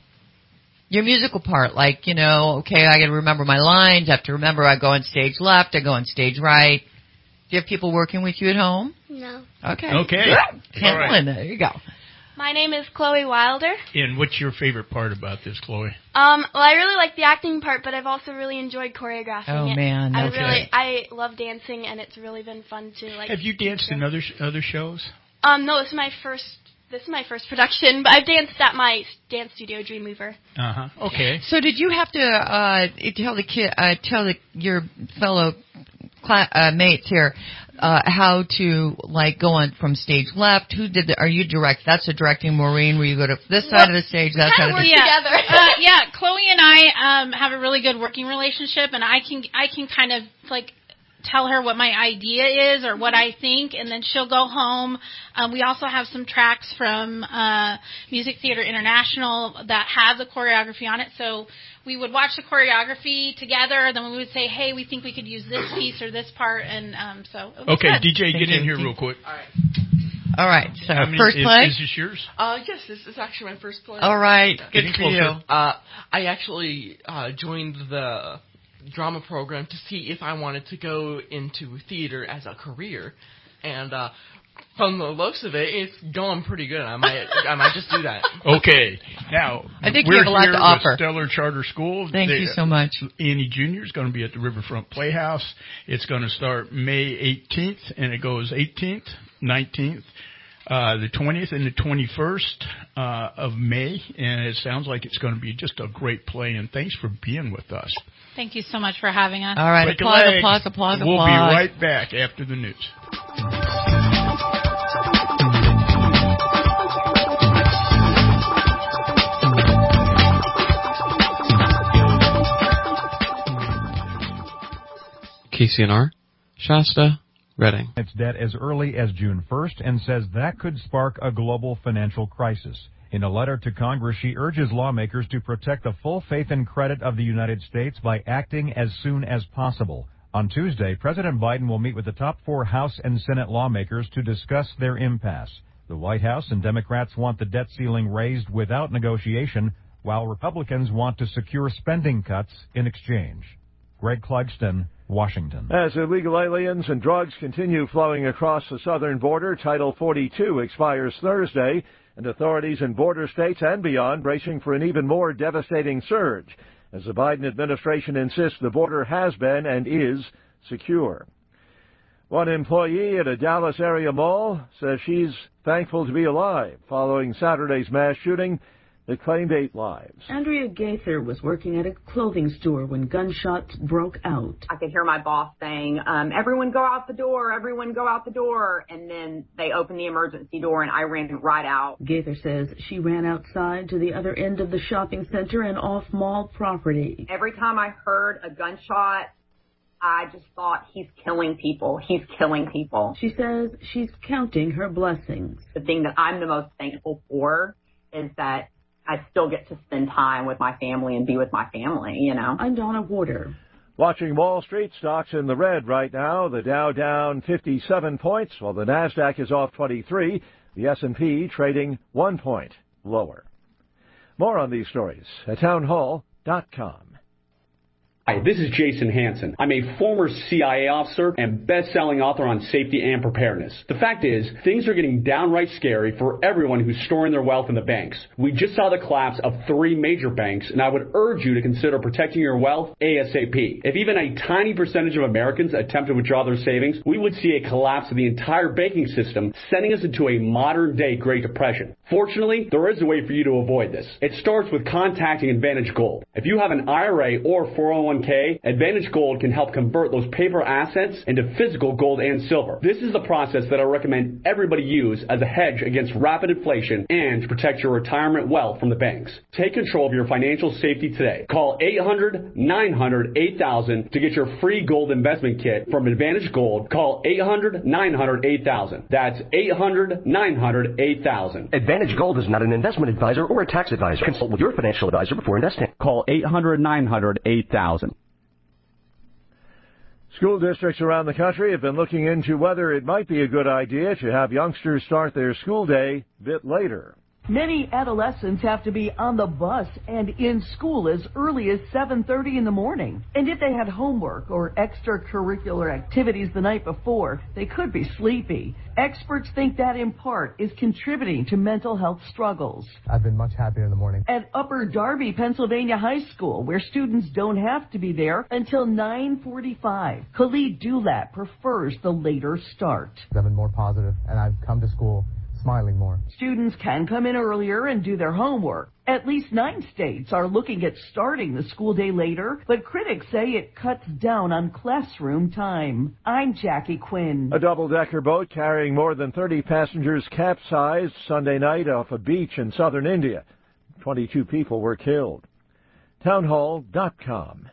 Your musical part, like you know, okay, I got to remember my lines. I have to remember I go on stage left, I go on stage right. Do you have people working with you at home? No. Okay. Okay. Good. All right. Helen, there you go. My name is Chloe Wilder. And what's your favorite part about this, Chloe? Um, well, I really like the acting part, but I've also really enjoyed choreographing Oh, it. man, I okay. really, I love dancing, and it's really been fun to like. Have you danced in other sh- other shows? Um, no, this is my first. This is my first production, but I've danced at my dance studio, Dreamweaver. Uh huh. Okay. So did you have to uh, tell the kid, uh, tell the, your fellow cla- uh, mates here uh, how to like go on from stage left? Who did? The, are you direct? That's a directing Maureen, where you go to this side of the stage, that side of the. yeah. uh, yeah, Chloe and I um, have a really good working relationship, and I can I can kind of like tell her what my idea is or what I think, and then she'll go home. Um, we also have some tracks from uh, Music Theater International that have the choreography on it, so we would watch the choreography together, then we would say, hey, we think we could use this piece or this part, and um, so it was Okay, good. D J, Thank get in you. here D- real quick. All right. All right. So How many- first is, play. Is this yours? Uh, yes, this is actually my first play. All right. Good Getting for you. closer. Uh, I actually uh, joined the drama program to see if I wanted to go into theater as a career, and uh, from the looks of it, it's going pretty good. I might, I might just do that. Okay. Now, I think we're you have a lot here to with offer. Stellar Charter School. Thank They- you so much. Annie Junior is going to be at the Riverfront Playhouse. It's going to start May eighteenth, and it goes eighteenth, nineteenth, uh, the twentieth and the twenty-first uh, of May, and it sounds like it's going to be just a great play, and thanks for being with us. Thank you so much for having us. All right, Break a applause, leg. applause, applause, We'll applause. be right back after the news. K C N R, Shasta, Reading. Its debt as early as June first and says that could spark a global financial crisis. In a letter to Congress, she urges lawmakers to protect the full faith and credit of the United States by acting as soon as possible. On Tuesday, President Biden will meet with the top four House and Senate lawmakers to discuss their impasse. The White House and Democrats want the debt ceiling raised without negotiation, while Republicans want to secure spending cuts in exchange. Greg Clugston, Washington. As illegal aliens and drugs continue flowing across the southern border, Title forty-two expires Thursday, and authorities in border states and beyond bracing for an even more devastating surge, as the Biden administration insists the border has been and is secure. One employee at a Dallas area mall says she's thankful to be alive following Saturday's mass shooting that claimed eight lives. Andrea Gaither was working at a clothing store when gunshots broke out. I could hear my boss saying, um, everyone go out the door, everyone go out the door. And then they opened the emergency door and I ran right out. Gaither says she ran outside to the other end of the shopping center and off mall property. Every time I heard a gunshot, I just thought, he's killing people. He's killing people. She says she's counting her blessings. The thing that I'm the most thankful for is that I still get to spend time with my family and be with my family, you know. I'm Donna Warder. Watching Wall Street, stocks in the red right now. The Dow down fifty-seven points, while the NASDAQ is off twenty-three. The S and P trading one point lower. More on these stories at townhall dot com. Hi, this is Jason Hansen. I'm a former C I A officer and best-selling author on safety and preparedness. The fact is, things are getting downright scary for everyone who's storing their wealth in the banks. We just saw the collapse of three major banks, and I would urge you to consider protecting your wealth ASAP. If even a tiny percentage of Americans attempt to withdraw their savings, we would see a collapse of the entire banking system, sending us into a modern-day Great Depression. Fortunately, there is a way for you to avoid this. It starts with contacting Advantage Gold. If you have an I R A or four oh one k, Advantage Gold can help convert those paper assets into physical gold and silver. This is the process that I recommend everybody use as a hedge against rapid inflation and to protect your retirement wealth from the banks. Take control of your financial safety today. Call eight hundred, nine hundred, eight thousand to get your free gold investment kit from Advantage Gold. Call eight hundred, nine hundred, eight thousand. That's eight hundred, nine hundred, eight thousand. Advantage Gold is not an investment advisor or a tax advisor. Consult with your financial advisor before investing. Call eight hundred, nine hundred, eight thousand. School districts around the country have been looking into whether it might be a good idea to have youngsters start their school day a bit later. Many adolescents have to be on the bus and in school as early as seven thirty in the morning. And if they had homework or extracurricular activities the night before, they could be sleepy. Experts think that in part is contributing to mental health struggles. I've been much happier in the morning. At Upper Darby, Pennsylvania High School, where students don't have to be there until nine forty-five, Khalid Dulap prefers the later start. I've been more positive, and I've come to school smiling more. Students can come in earlier and do their homework. At least nine states are looking at starting the school day later, but critics say it cuts down on classroom time. I'm Jackie Quinn. A double-decker boat carrying more than thirty passengers capsized Sunday night off a beach in southern India. twenty-two people were killed. townhall dot com.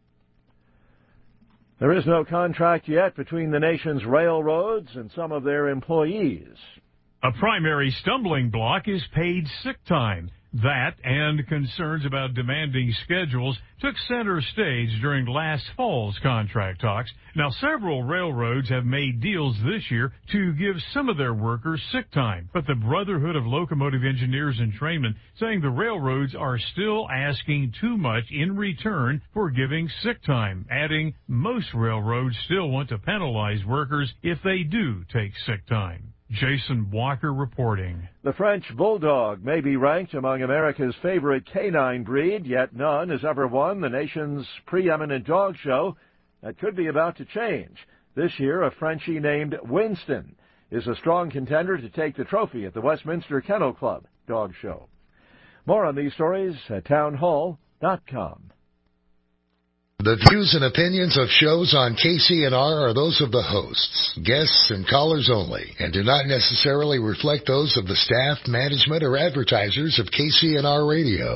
There is no contract yet between the nation's railroads and some of their employees. A primary stumbling block is paid sick time. That and concerns about demanding schedules took center stage during last fall's contract talks. Now, several railroads have made deals this year to give some of their workers sick time. But the Brotherhood of Locomotive Engineers and Trainmen saying the railroads are still asking too much in return for giving sick time, adding most railroads still want to penalize workers if they do take sick time. Jason Walker reporting. The French Bulldog may be ranked among America's favorite canine breed, yet none has ever won the nation's preeminent dog show. That could be about to change. This year, a Frenchie named Winston is a strong contender to take the trophy at the Westminster Kennel Club Dog Show. More on these stories at town hall dot com. The views and opinions of shows on K C N R are those of the hosts, guests, and callers only, and do not necessarily reflect those of the staff, management, or advertisers of K C N R Radio.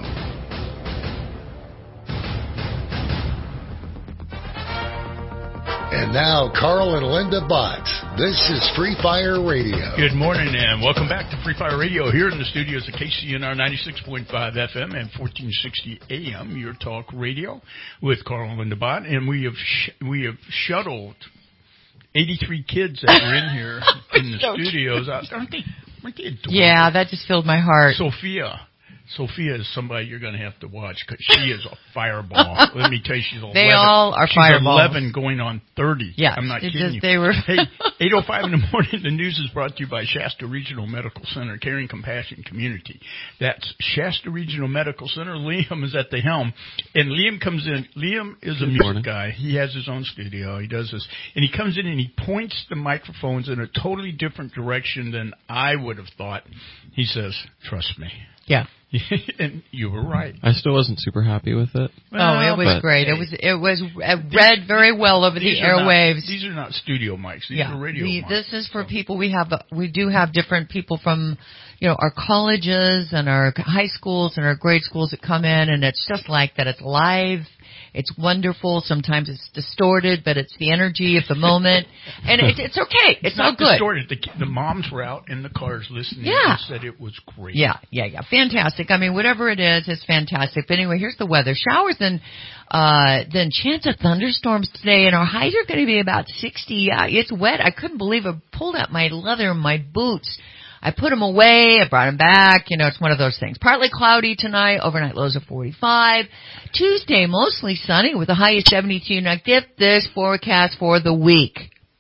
And now, Carl and Linda Bott. This is Free Fire Radio. Good morning and welcome back to Free Fire Radio here in the studios of K C N R ninety-six point five F M and fourteen sixty A M, your talk radio with Carl and Linda Bott. And we have sh- we have shuttled eighty-three kids that were in here in the so studios. Aren't they, aren't they adorable? Yeah, that just filled my heart. Sophia. Sophia is somebody you're going to have to watch because she is a fireball. Let me tell you, she's eleven. They all are she's fireballs. eleven going on thirty. Yeah, I'm not kidding just, you. They were. Hey, eight oh five in the morning, the news is brought to you by Shasta Regional Medical Center, Caring Compassion Community. That's Shasta Regional Medical Center. Liam is at the helm. And Liam comes in. Liam is a music guy. He has his own studio. He does this. And he comes in and he points the microphones in a totally different direction than I would have thought. He says, trust me. Yeah. And you were right. I still wasn't super happy with it. Well, oh, it was but, great. It was it was uh, read very well over the airwaves. Not, these are not studio mics. These yeah, are radio the, mics. This is for people. We have we do have different people from, you know, our colleges and our high schools and our grade schools that come in, and it's just like that. It's live. It's wonderful. Sometimes it's distorted, but it's the energy of the moment, and it, it's okay. It's, it's all not good. Distorted. The, the moms were out in the cars listening. Yeah. And said it was great. Yeah, yeah, yeah. Fantastic. I mean, whatever it is, it's fantastic. But anyway, here's the weather: showers and uh, then chance of thunderstorms today, and our highs are going to be about sixty. Uh, it's wet. I couldn't believe I pulled out my leather and my boots. I put them away. I brought them back. You know, it's one of those things. Partly cloudy tonight. Overnight lows of forty-five. Tuesday, mostly sunny with a high of seventy-two. Now get this forecast for the week.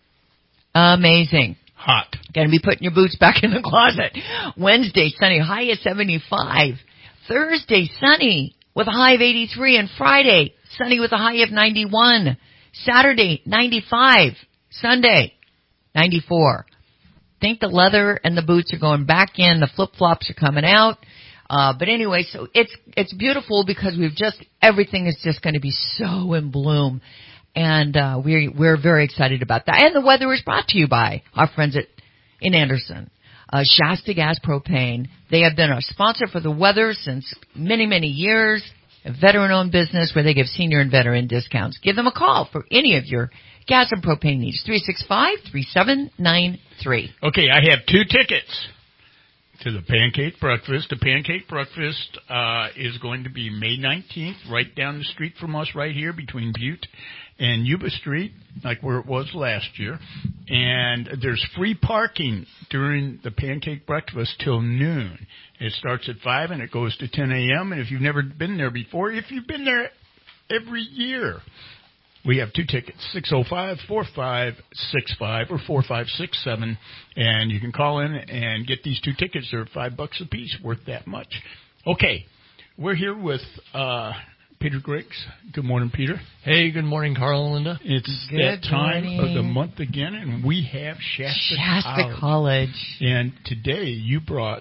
Amazing. Hot. Going to be putting your boots back in the closet. Wednesday, sunny, high of seventy-five. Thursday, sunny with a high of eighty-three. And Friday, sunny with a high of ninety-one. Saturday, ninety-five. Sunday, ninety-four. I think the leather and the boots are going back in. The flip-flops are coming out. Uh, but anyway, so it's it's beautiful because we've just, everything is just going to be so in bloom. And uh, we're, we're very excited about that. And the weather is brought to you by our friends at in Anderson. Uh, Shasta Gas Propane. They have been a sponsor for the weather since many, many years. A veteran-owned business where they give senior and veteran discounts. Give them a call for any of your gas and propane needs. three six five, three seven nine three. Okay, I have two tickets to the Pancake Breakfast. The Pancake Breakfast uh, is going to be May nineteenth, right down the street from us right here between Butte and Yuba Street, like where it was last year. And there's free parking during the Pancake Breakfast till noon. It starts at five and it goes to ten a.m. And if you've never been there before, if you've been there every year, we have two tickets, six oh five, four five six five or four five six seven, and you can call in and get these two tickets. They're five bucks a piece, worth that much. Okay, we're here with uh, Peter Griggs. Good morning, Peter. Hey, good morning, Carl and Linda. It's good that time morning. of the month again, and we have Shasta, Shasta College. College. And today you brought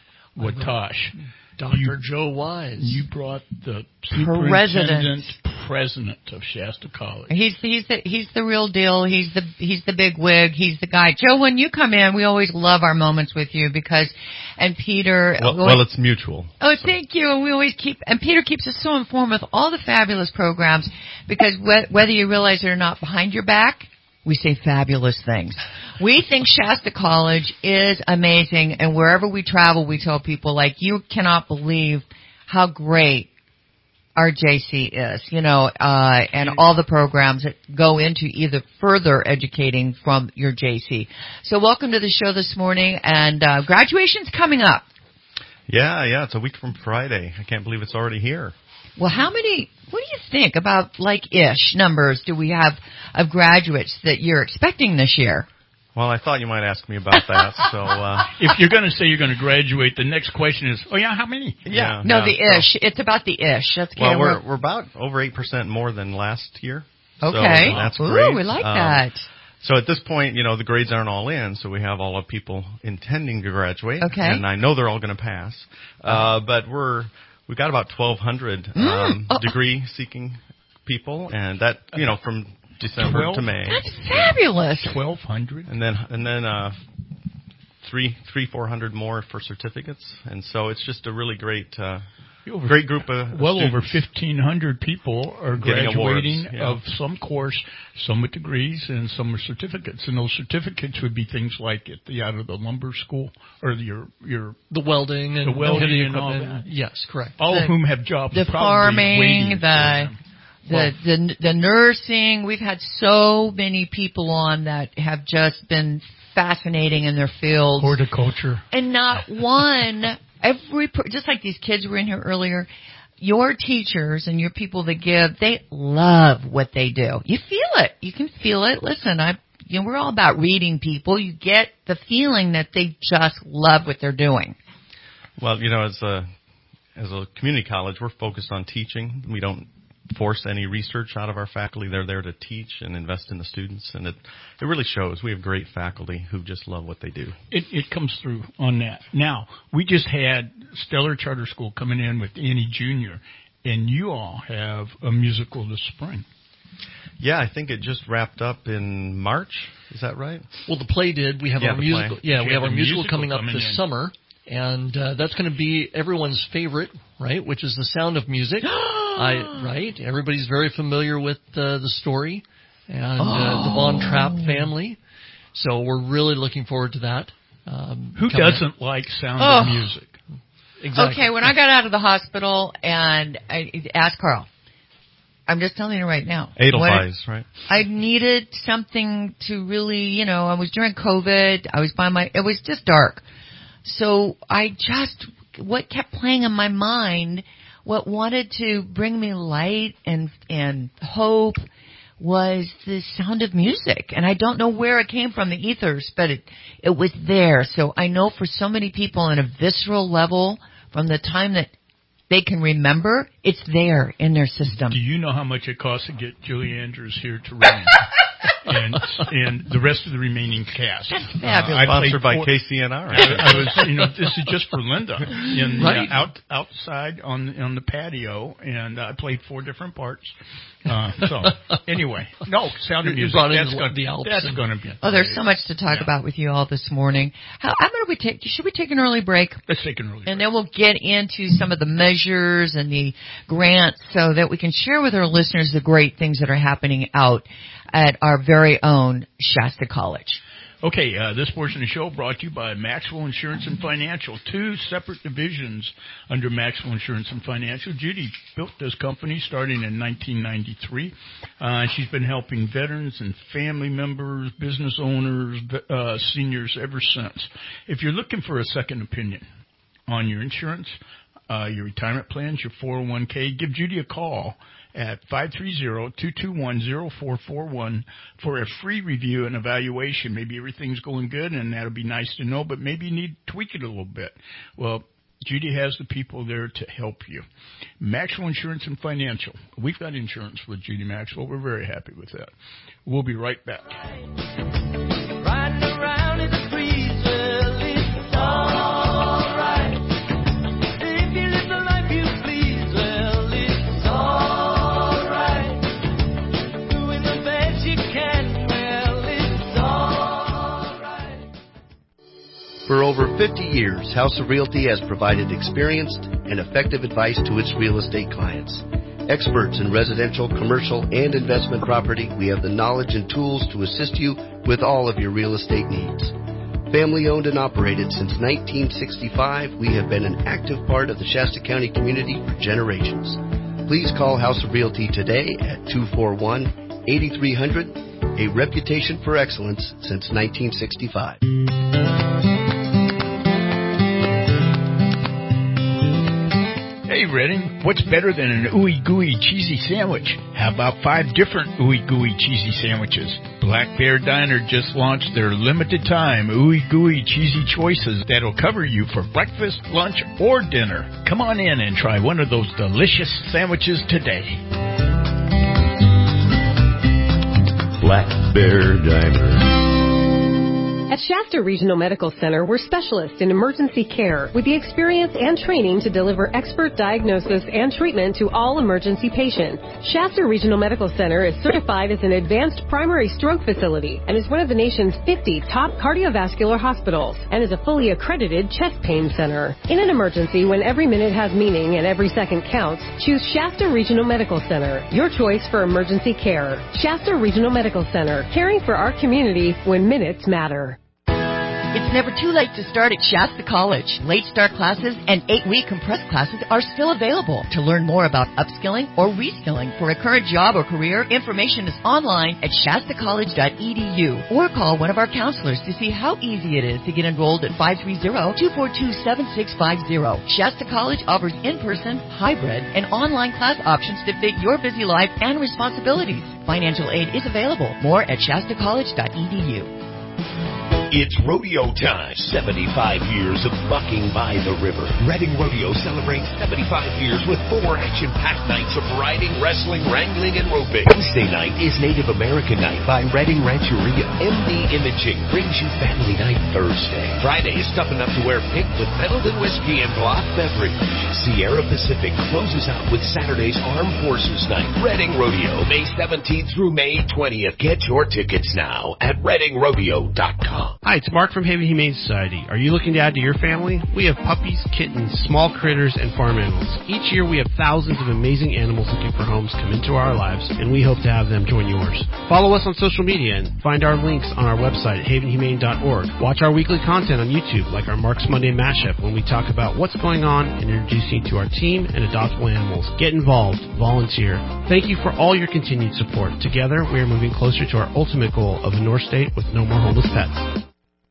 Watosh. Doctor You, Joe Wise. You brought the President. superintendent president of Shasta College. He's he's the he's the real deal. He's the he's the big wig. He's the guy. Joe, when you come in, we always love our moments with you because, and Peter. Well, always, well it's mutual. Oh, so. Thank you. And we always keep and Peter keeps us so informed with all the fabulous programs because wh- whether you realize it or not, behind your back, we say fabulous things. We think Shasta College is amazing, and wherever we travel, we tell people, like, you cannot believe how great our J C is, you know, uh, and all the programs that go into either further educating from your J C. So welcome to the show this morning, and uh, graduation's coming up. Yeah, yeah, it's a week from Friday. I can't believe it's already here. Well, how many, what do you think about, like, ish numbers do we have of graduates that you're expecting this year? Well, I thought you might ask me about that. So, uh, if you're going to say you're going to graduate, the next question is, oh yeah, how many? Yeah. No, yeah, the so, ish. It's about the ish. That's well, kind we're of we're about over eight percent more than last year. Okay. So that's Ooh, great. we like um, that. So at this point, you know, the grades aren't all in, so we have all of people intending to graduate. Okay. And I know they're all going to pass. Uh, but we're, we've got about twelve hundred um, oh. degree-seeking people, and that, you know, from December twelve to May. That's fabulous. twelve hundred. And then, and then, uh, three, three, four hundred more for certificates. And so it's just a really great, uh, Over, great group of well students. over fifteen hundred people are Getting graduating awards, yeah. of some course, some with degrees and some with certificates. And those certificates would be things like at the out of the lumber school or your your the welding and the welding heavy and all equipment. that. Yes, correct. All the, of whom have jobs. The probably farming, waiting the for them. the, Well, the the nursing. We've had so many people on that have just been fascinating in their fields. Horticulture. And not one, every, per- just like these kids were in here earlier, your teachers and your people that give, they love what they do. You feel it. You can feel it. Listen, I, you know, we're all about reading people. You get the feeling that they just love what they're doing. Well, you know, as a, as a community college, we're focused on teaching. We don't force any research out of our faculty. They're there to teach and invest in the students, and it it really shows. We have great faculty who just love what they do. It, it comes through on that. Now, we just had Stellar Charter School coming in with Annie Junior, and you all have a musical this spring. Yeah, I think it just wrapped up in March. Is that right? Well, the play did. We have yeah, our musical. Play. Yeah, You we have have our a musical, musical coming up coming this in. summer, and uh, that's going to be everyone's favorite, right? Which is The Sound of Music. I right. Everybody's very familiar with uh, the story and uh, the Von Trapp family, so we're really looking forward to that. Um, Who doesn't out. like Sound Oh. of Music? Exactly. Okay, when I got out of the hospital and I asked Carl, I'm just telling you right now. Edelweiss, right? I needed something to really, you know, I was during COVID. I was by my, it was just dark. So I just, what kept playing in my mind, what wanted to bring me light and, and hope was the Sound of Music. And I don't know where it came from, the ethers, but it, it was there. So I know for so many people on a visceral level, from the time that they can remember, it's there in their system. Do you know how much it costs to get Julie Andrews here to run? and and the rest of the remaining cast. That's Uh, fabulous. I Sponsored played by four, K C N R. I, I was, you know, this is just for Linda. In, Right. uh, out outside on on the patio, and I played four different parts. Uh, so anyway, no Sound of You Music. brought in That's the- going the Alps that's and- going to be. Oh, there's so much to talk Yeah. about with you all this morning. How, how about we take? Should we take an early break? Let's take an early And break. then we'll get into some of the measures and the grants so that we can share with our listeners the great things that are happening out at our very own Shasta College. Okay, uh, this portion of the show brought to you by Maxwell Insurance and Financial, two separate divisions under Maxwell Insurance and Financial. Judy built this company starting in nineteen ninety-three. Uh, she's been helping veterans and family members, business owners, uh, seniors ever since. If you're looking for a second opinion on your insurance, uh, your retirement plans, your four oh one k, give Judy a call at five three zero, two two one, zero four four one for a free review and evaluation. Maybe everything's going good, and that'll be nice to know, but maybe you need to tweak it a little bit. Well, Judy has the people there to help you. Maxwell Insurance and Financial. We've got insurance with Judy Maxwell. We're very happy with that. We'll be right back. Riding around in the breeze, well, it's all right. If you live the life you please, well, it's all right. Doing the best you can, well, it's all right. For over fifty years, House of Realty has provided experienced and effective advice to its real estate clients. Experts in residential, commercial, and investment property, we have the knowledge and tools to assist you with all of your real estate needs. Family owned and operated since nineteen sixty-five, we have been an active part of the Shasta County community for generations. Please call House of Realty today at two four one, eight three zero zero, a reputation for excellence since nineteen sixty-five. Hey, Redding, what's better than an ooey gooey cheesy sandwich? How about five different ooey gooey cheesy sandwiches? Black Bear Diner just launched their limited time ooey gooey cheesy choices that'll cover you for breakfast, lunch, or dinner. Come on in and try one of those delicious sandwiches today. Black Bear Dimer. At Shasta Regional Medical Center, we're specialists in emergency care with the experience and training to deliver expert diagnosis and treatment to all emergency patients. Shasta Regional Medical Center is certified as an advanced primary stroke facility and is one of the nation's fifty top cardiovascular hospitals and is a fully accredited chest pain center. In an emergency, when every minute has meaning and every second counts, choose Shasta Regional Medical Center, your choice for emergency care. Shasta Regional Medical Center, caring for our community when minutes matter. It's never too late to start at Shasta College. Late start classes and eight-week compressed classes are still available. To learn more about upskilling or reskilling for a current job or career, information is online at shasta college dot e d u or call one of our counselors to see how easy it is to get enrolled at five three zero, two four two, seven six five zero. Shasta College offers in-person, hybrid, and online class options to fit your busy life and responsibilities. Financial aid is available. More at shasta college dot e d u. It's rodeo time. seventy-five years of bucking by the river. Reading Rodeo celebrates seventy-five years with four action-packed nights of riding, wrestling, wrangling, and roping. Wednesday night is Native American Night by Reading Rancheria. M D Imaging brings you Family Night Thursday. Friday is tough enough to wear pink with Pendleton Whiskey and Block Beverage. Sierra Pacific closes out with Saturday's Armed Forces Night. Reading Rodeo, May seventeenth through May twentieth. Get your tickets now at reading rodeo dot com. Hi, it's Mark from Haven Humane Society. Are you looking to add to your family? We have puppies, kittens, small critters, and farm animals. Each year we have thousands of amazing animals looking for homes come into our lives, and we hope to have them join yours. Follow us on social media and find our links on our website at haven humane dot org. Watch our weekly content on YouTube, like our Mark's Monday Mashup, when we talk about what's going on and introduce you to our team and adoptable animals. Get involved. Volunteer. Thank you for all your continued support. Together, we are moving closer to our ultimate goal of a North State with no more homeless pets.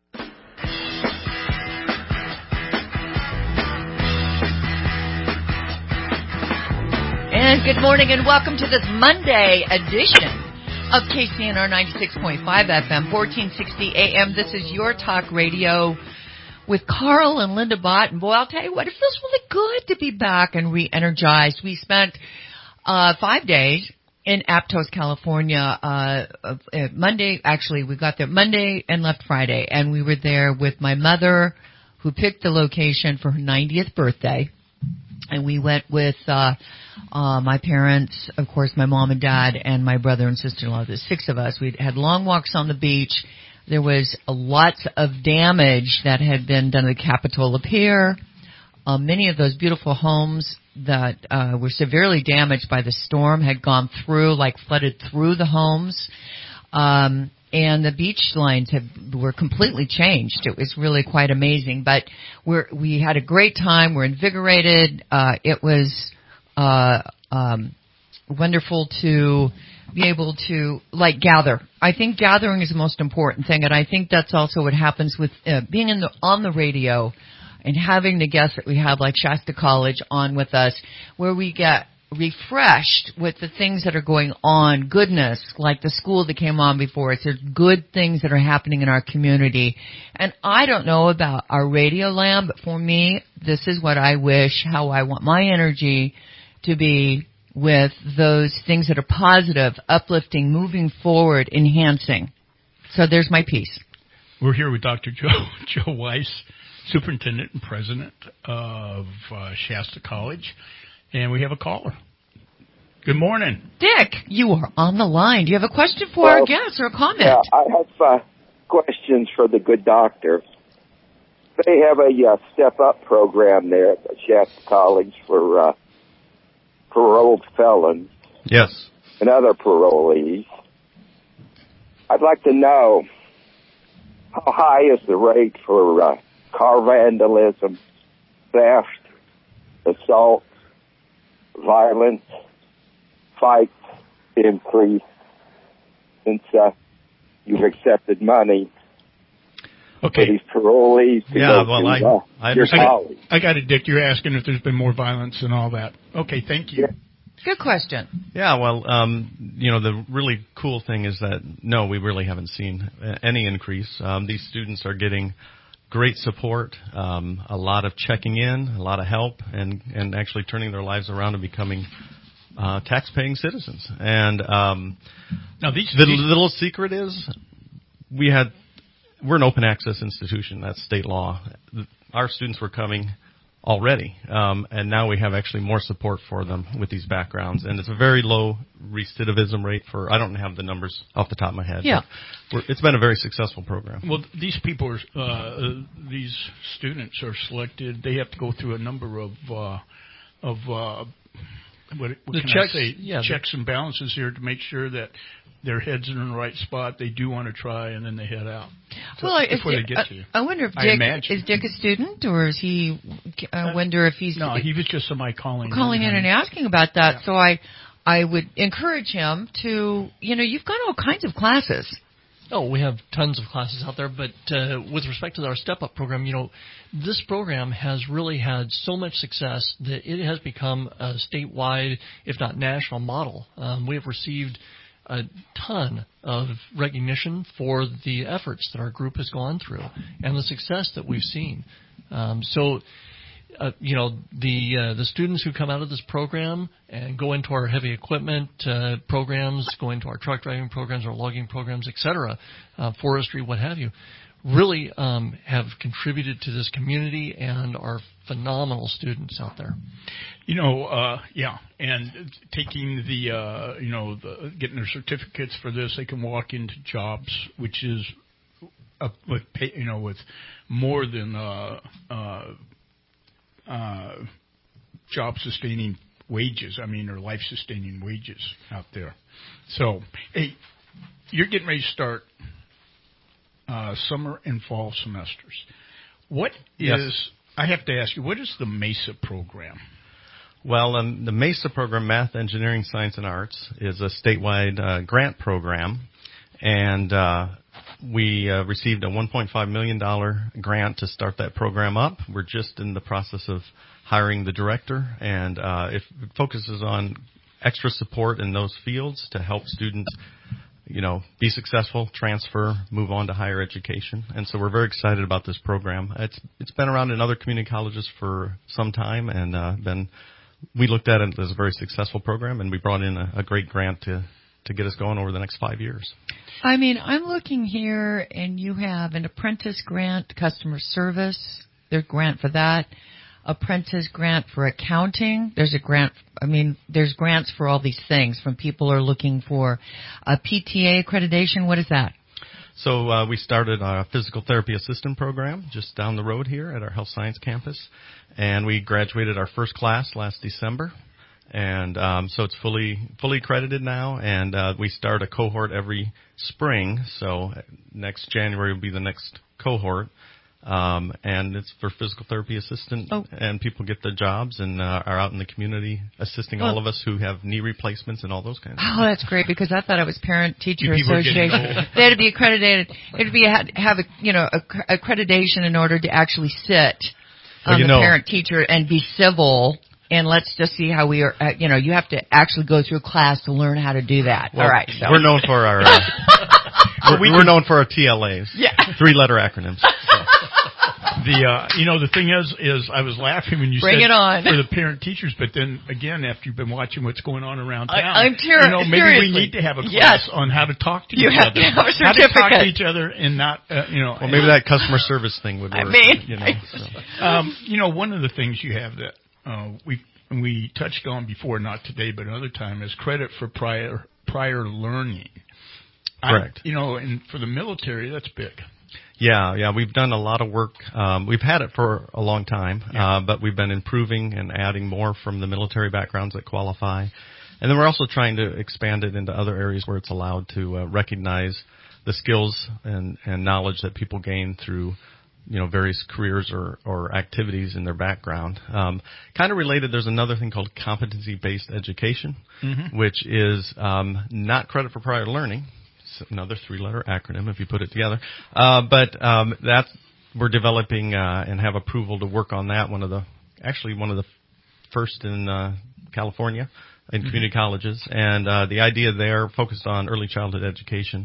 And good morning and welcome to this Monday edition of K C N R ninety-six point five F M, fourteen sixty A M. This is your talk radio with Carl and Linda Bott. And boy, I'll tell you what, it feels really good to be back and re-energized. We spent uh, five days in Aptos, California. Uh, uh, Monday, actually, we got there Monday and left Friday. And we were there with my mother, who picked the location for her ninetieth birthday. And we went with uh, uh, my parents, of course, my mom and dad, and my brother and sister-in-law. There's six of us. We had long walks on the beach. There was lots of damage that had been done to the Capitola Pier. Uh, many of those beautiful homes that uh, were severely damaged by the storm had gone through, like flooded through the homes. Um, and the beach lines have, were completely changed. It was really quite amazing. But we're, we had a great time. We're invigorated. Uh, it was uh, um, wonderful to be able to, like, gather. I think gathering is the most important thing, and I think that's also what happens with uh, being in the, on the radio and having the guests that we have, like Shasta College, on with us, where we get refreshed with the things that are going on, goodness, like the school that came on before us. There's good things that are happening in our community. And I don't know about our radio land, but for me, this is what I wish, how I want my energy to be, with those things that are positive, uplifting, moving forward, enhancing. So there's my piece. We're here with Doctor Joe Joe Weiss, Superintendent and President of uh, Shasta College, and we have a caller. Good morning. Dick, you are on the line. Do you have a question for well, our guest or a comment? Yeah, I have uh, questions for the good doctor. They have a uh, step-up program there at Shasta College for uh, paroled felons. Yes. And other parolees. I'd like to know, how high is the rate for uh, car vandalism, theft, assault, violence, fights increase since uh, you've accepted money okay. for these parolees to yeah, go well, to I, uh, I your college? I got it, Dick. You're asking if there's been more violence and all that. Okay, thank you. Yeah. Good question. Yeah, well, um, you know, the really cool thing is that, no, we really haven't seen any increase. Um, these students are getting great support, um, a lot of checking in, a lot of help, and, and actually turning their lives around and becoming uh, tax-paying citizens. And um, now these, the these little secret is we had we're an open access institution. That's state law. Our students were coming already, um, and now we have actually more support for them with these backgrounds, and it's a very low recidivism rate for, I don't have the numbers off the top of my head. Yeah. But we're, it's been a very successful program. Well, these people are, uh, these students are selected, they have to go through a number of, uh, of, uh, what, what The can checks, I say, yeah, checks and balances here to make sure that their head's in the right spot, they do want to try, and then they head out. So Well, before is, they get I, to you. I wonder if I Dick imagine. is Dick a student, or is he? I wonder if he's No, he was just somebody calling calling in, in and asking about that. Yeah. So I, I would encourage him to. You know, you've got all kinds of classes. Oh, we have tons of classes out there, but uh, with respect to our Step Up program, you know, this program has really had so much success that it has become a statewide, if not national, model. Um, we have received a ton of recognition for the efforts that our group has gone through and the success that we've seen. Um, so, uh, you know, the uh, the students who come out of this program and go into our heavy equipment uh, programs, go into our truck driving programs, our logging programs, et cetera, uh, forestry, what have you, really um, have contributed to this community and are phenomenal students out there. You know, uh, yeah, and taking the, uh, you know, the, getting their certificates for this, they can walk into jobs, which is, uh, with pay, you know, with more than uh, uh, uh, job-sustaining wages. I mean, or life-sustaining wages out there. So, hey, you're getting ready to start uh, summer and fall semesters. What Yes. is? I have to ask you, what is the MESA program? Well, um, the MESA program, Math, Engineering, Science, and Arts, is a statewide uh, grant program, and uh, we uh, received a one point five million dollars grant to start that program up. We're just in the process of hiring the director, and uh, it focuses on extra support in those fields to help students, you know, be successful, transfer, move on to higher education. And so we're very excited about this program. It's it's been around in other community colleges for some time, and uh, been we looked at it as a very successful program, and we brought in a, a great grant to, to get us going over the next five years. I mean, I'm looking here, and you have an apprentice grant, customer service. There's a grant for that. Apprentice grant for accounting. There's a grant. I mean, there's grants for all these things. From people who are looking for a P T A accreditation. What is that? So uh, we started a physical therapy assistant program just down the road here at our health science campus, and we graduated our first class last December, and um, so it's fully fully accredited now, and uh, we start a cohort every spring. So next January will be the next cohort. Um, and it's for physical therapy assistant, oh. and people get their jobs and uh, are out in the community assisting well, all of us who have knee replacements and all those kinds of things. Oh, that's great, because I thought it was Parent Teacher People Association. They had to be accredited. It would be have a, you know a, accreditation in order to actually sit well, on the know, parent teacher and be civil. And let's just see how we are. Uh, you know, you have to actually go through class to learn how to do that. Well, all right, so. we're known for our uh, we're, we're known for our T L As. Yeah, three-letter acronyms. So. The uh, you know the thing is is I was laughing when you Bring said it on. for the parent teachers, but then again after you've been watching what's going on around town, I, I'm ter- you know maybe seriously. we need to have a class yes. on how to talk to you each have other, to have a how to talk to certificate. each other, and not uh, you know. Well, maybe that customer service thing would work. I mean, you know, so. um, you know, one of the things you have that uh, we we touched on before, not today, but another time, is credit for prior prior learning. Correct. I, you know, and for the military, that's big. Yeah, yeah, we've done a lot of work. Um, we've had it for a long time, yeah. uh, but we've been improving and adding more from the military backgrounds that qualify. And then we're also trying to expand it into other areas where it's allowed to uh, recognize the skills and, and knowledge that people gain through, you know, various careers or, or activities in their background. Um, kind of related, there's another thing called competency-based education, mm-hmm. which is um, not credit for prior learning. Another three-letter acronym if you put it together. Uh, but um, that's we're developing uh, and have approval to work on that. One of the actually one of the first in uh, California in mm-hmm. community colleges, and uh, the idea there, focused on early childhood education,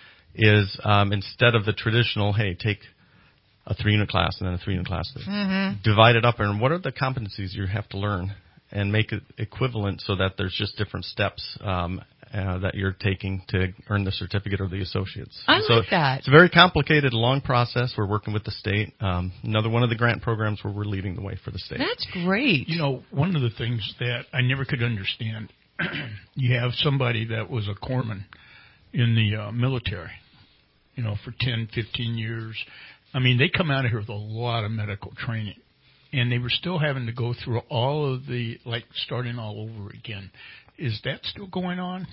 is um, instead of the traditional, hey, take a three-unit class and then a three-unit class, mm-hmm. divide it up, and what are the competencies you have to learn and make it equivalent so that there's just different steps um, uh, that you're taking to earn the certificate or the associates. I so like that. It's a very complicated, long process. We're working with the state. Um, another one of the grant programs where we're leading the way for the state. That's great. You know, one of the things that I never could understand, you have somebody that was a corpsman in the uh, military, you know, for ten, fifteen years. I mean, they come out of here with a lot of medical training, and they were still having to go through all of the, like, starting all over again. Is that still going on?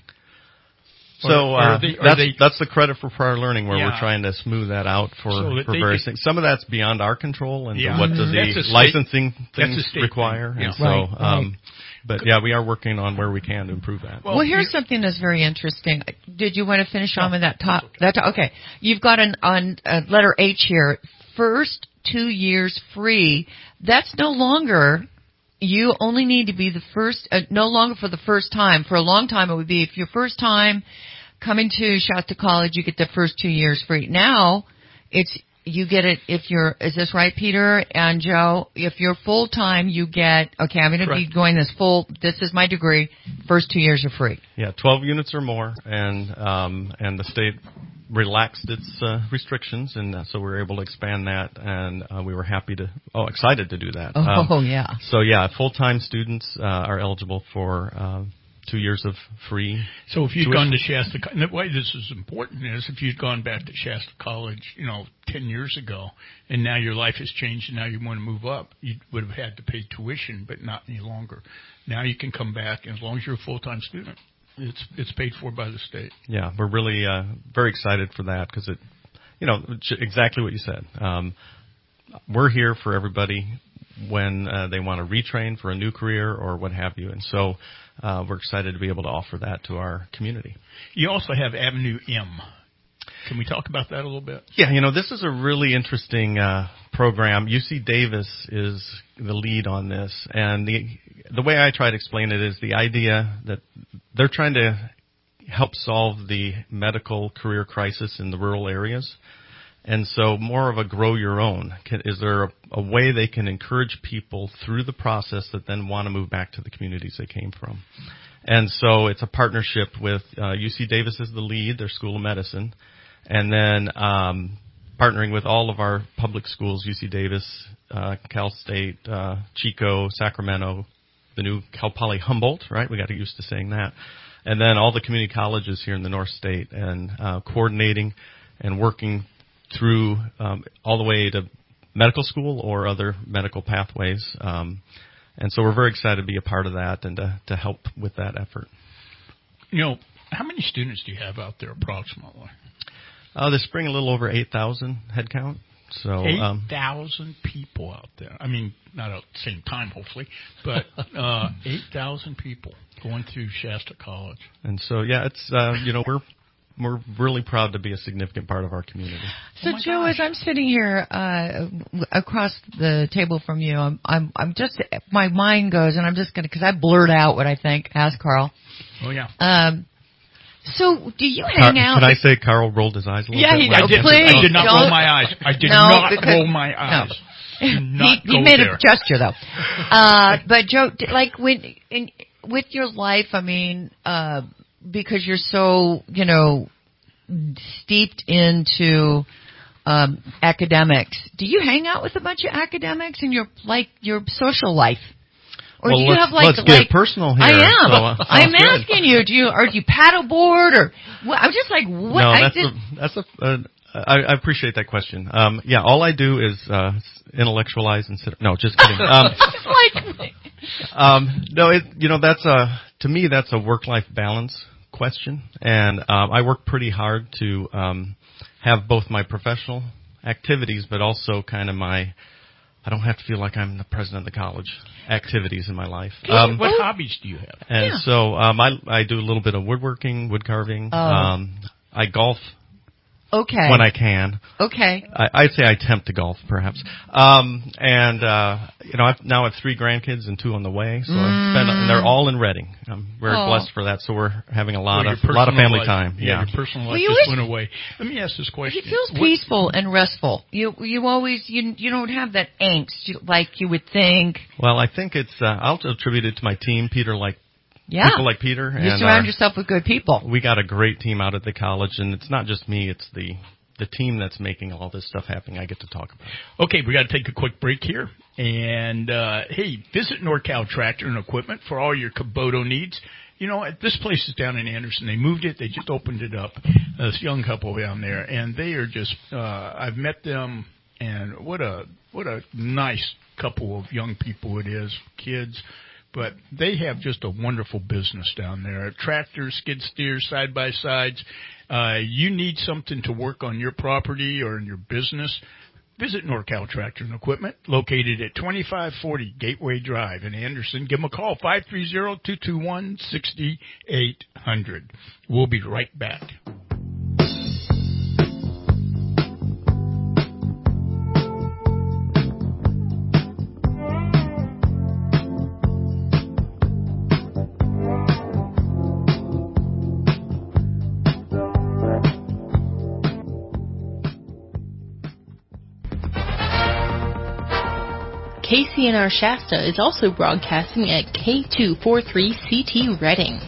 So Or- or uh, are they- are that's they- that's the credit for prior learning, where Yeah. we're trying to smooth that out for, So that for they various can- things. Some of that's beyond our control, and Yeah. what does That's the a state- licensing that's a things state require? thing. And Yeah. so, Right, um, right. but yeah, we are working on where we can to improve that. Well, here's something that's very interesting. Did you want to finish on with that top? That okay. You've got an on uh, letter H here. First two years free. That's no longer. You only need to be the first. Uh, no longer for the first time. For a long time, it would be if your first time coming to Shasta College, you get the first two years free. Now, it's you get it if you're. Is this right, Peter and Joe? If you're full time, you get. Okay, I'm going to be Correct. going this full. This is my degree. First two years are free. Yeah, twelve units or more, and um, and the state relaxed its uh, restrictions, and uh, so we were able to expand that, and uh, we were happy to, oh, excited to do that. Oh, Um, yeah. So yeah, full-time students uh, are eligible for uh, two years of free. So if you'd tuition. gone to Shasta, and the way this is important is if you'd gone back to Shasta College, you know, ten years ago, and now your life has changed and now you want to move up, you would have had to pay tuition, but not any longer. Now you can come back, and as long as you're a full-time student, it's it's paid for by the state. Yeah, we're really uh, very excited for that because it, you know, j- exactly what you said. Um, we're here for everybody when uh, they want to retrain for a new career or what have you, and so uh, we're excited to be able to offer that to our community. You also have Avenue M. Can we talk about that a little bit? Yeah, you know, this is a really interesting uh, program. U C Davis is the lead on this, and the the way I try to explain it is the idea that they're trying to help solve the medical career crisis in the rural areas. And so more of a grow your own. Can, is there a, a way they can encourage people through the process that then want to move back to the communities they came from? And so it's a partnership with uh, U C Davis is the lead, their School of Medicine, and then um, partnering with all of our public schools, U C Davis, uh, Cal State, uh, Chico, Sacramento, the new Cal Poly Humboldt, right? We got used to saying that. And then all the community colleges here in the North State, and uh, coordinating and working through um, all the way to medical school or other medical pathways. Um, and so we're very excited to be a part of that and to, to help with that effort. You know, how many students do you have out there approximately? Uh, this spring, a little over eight thousand head count. So eight um, thousand people out there. I mean, not at the same time, hopefully, but uh, eight thousand people going through Shasta College. And so, yeah, it's, uh, you know, we're we're really proud to be a significant part of our community. So, Oh Joe, as I'm sitting here uh, across the table from you, I'm, I'm, I'm just, my mind goes, and I'm just going to, because I blurt out what I think. Ask Carl. Oh, yeah. Um, so, do you hang Car- out? Can I say Carl rolled his eyes a little Yeah, bit? he when did. I Please. I did not Don't- roll my eyes. I did No, not because- roll my eyes. no. Do not he he go made there. a gesture, though. uh, but, Joe, d- like, when, in, with your life, I mean, uh, because you're so, you know, steeped into um, academics, do you hang out with a bunch of academics in your like your social life, or Well, do you let's- have like let's get like personal here. I am. So, uh, I'm sounds good. asking you. Do you or do you paddleboard or? Well, I'm just like what? No, I that's just, a, that's a, uh, I, I appreciate that question. Um, yeah, all I do is uh, intellectualize and sit. No, just kidding. Um, like, um, no, it, you know, that's a to me that's a work-life balance question, and um, I work pretty hard to um, have both my professional activities, but also kind of my. I don't have to feel like I'm the president of the college activities in my life. Um, what hobbies do you have? And Yeah. so um, I I do a little bit of woodworking, wood carving. Oh. Um, I golf Okay. When I can. Okay. I, I'd say I attempt to golf, perhaps. Um, and, uh, you know, I've now have three grandkids and two on the way, so mm. I've spent, and they're all in Reading. I'm very oh. blessed for that, so we're having a lot well, of, a lot of family life, time. Yeah, yeah. your personal life well, just wish, went away. Let me ask this question. It feels what, peaceful and restful. You, you always, you, you don't have that angst like you would think. Well, I think it's, uh, I'll attribute it to my team, Peter, like, Yeah. people like Peter. You and surround our, yourself with good people. We got a great team out at the college, and it's not just me, it's the the team that's making all this stuff happen. I get to talk about it. Okay, we got to take a quick break here. And, uh, hey, visit NorCal Tractor and Equipment for all your Kubota needs. You know, this place is down in Anderson. They moved it. They just opened it up. Uh, this young couple down there, and they are just, uh, I've met them, and what a, what a nice couple of young people it is, kids. But they have just a wonderful business down there. Tractors, skid steers, side-by-sides. Uh, you need something to work on your property or in your business, visit NorCal Tractor and Equipment, located at twenty-five forty Gateway Drive in Anderson. Give them a call, five three zero, two two one, six eight zero zero. We'll be right back. K C N R Shasta is also broadcasting at K two forty-three C T Reading.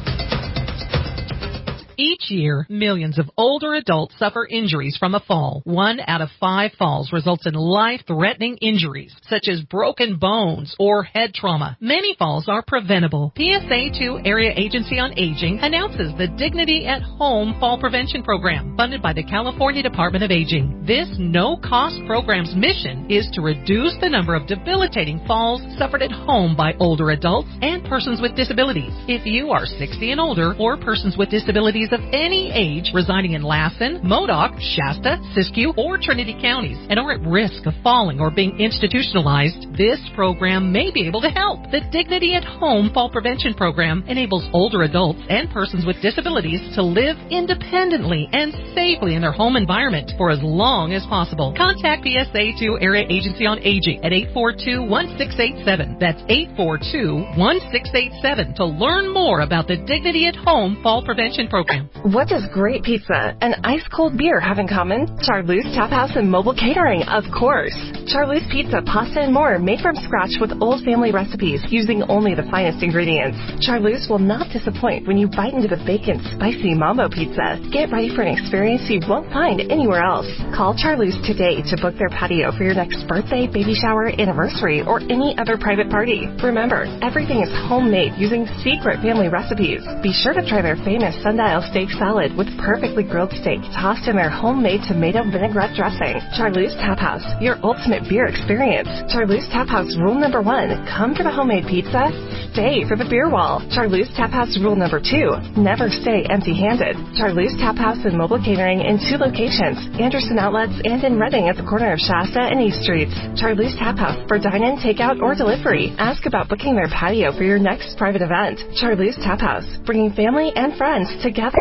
Each year, millions of older adults suffer injuries from a fall. One out of five falls results in life-threatening injuries, such as broken bones or head trauma. Many falls are preventable. P S A two Area Agency on Aging announces the Dignity at Home Fall Prevention Program, funded by the California Department of Aging. This no-cost program's mission is to reduce the number of debilitating falls suffered at home by older adults and persons with disabilities. If you are sixty and older or persons with disabilities of any age residing in Lassen, Modoc, Shasta, Siskiyou, or Trinity counties and are at risk of falling or being institutionalized, this program may be able to help. The Dignity at Home Fall Prevention Program enables older adults and persons with disabilities to live independently and safely in their home environment for as long as possible. Contact P S A two Area Agency on Aging at eight four two, one six eight seven. That's eight four two, one six eight seven to learn more about the Dignity at Home Fall Prevention Program. What does great pizza and ice-cold beer have in common? Charlie's Tap House and Mobile Catering, of course. Charlie's Pizza, pasta, and more made from scratch with old family recipes using only the finest ingredients. Charlie's will not disappoint when you bite into the bacon, spicy mambo pizza. Get ready for an experience you won't find anywhere else. Call Charlie's today to book their patio for your next birthday, baby shower, anniversary, or any other private party. Remember, everything is homemade using secret family recipes. Be sure to try their famous sundial steak salad with perfectly grilled steak tossed in their homemade tomato vinaigrette dressing. Charlie's Tap House, your ultimate beer experience. Charlie's Tap House rule number one, come for the homemade pizza, stay for the beer wall. Charlie's Tap House rule number two, never stay empty-handed. Charlie's Tap House and Mobile Catering in two locations, Anderson Outlets and in Reading at the corner of Shasta and East Streets. Charlie's Tap House for dine-in, takeout, or delivery. Ask about booking their patio for your next private event. Charlie's Tap House, bringing family and friends together.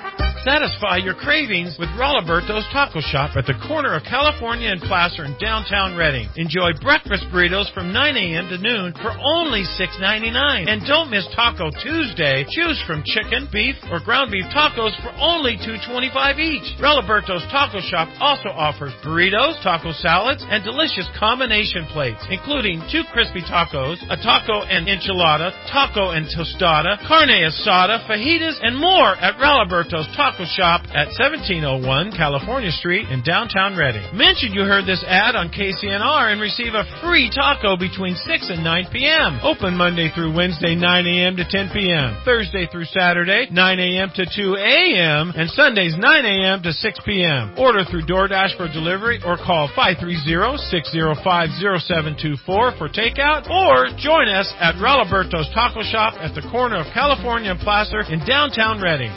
Satisfy your cravings with Rolliberto's Taco Shop at the corner of California and Placer in downtown Reading. Enjoy breakfast burritos from nine a.m. to noon for only six ninety-nine. And don't miss Taco Tuesday. Choose from chicken, beef, or ground beef tacos for only two twenty-five each. Rolliberto's Taco Shop also offers burritos, taco salads, and delicious combination plates, including two crispy tacos, a taco and enchilada, taco and tostada, carne asada, fajitas, and more at Rolliberto's Taco Shop at seventeen oh one California Street in downtown Reading. Mention you heard this ad on K C N R and receive a free taco between six and nine p.m. Open Monday through Wednesday, nine a.m. to ten p.m. Thursday through Saturday, nine a.m. to two a.m. and Sundays, nine a.m. to six p.m. Order through DoorDash for delivery or call five three zero, six zero five, zero seven two four for takeout, or join us at Rolliberto's Taco Shop at the corner of California and Placer in downtown Reading.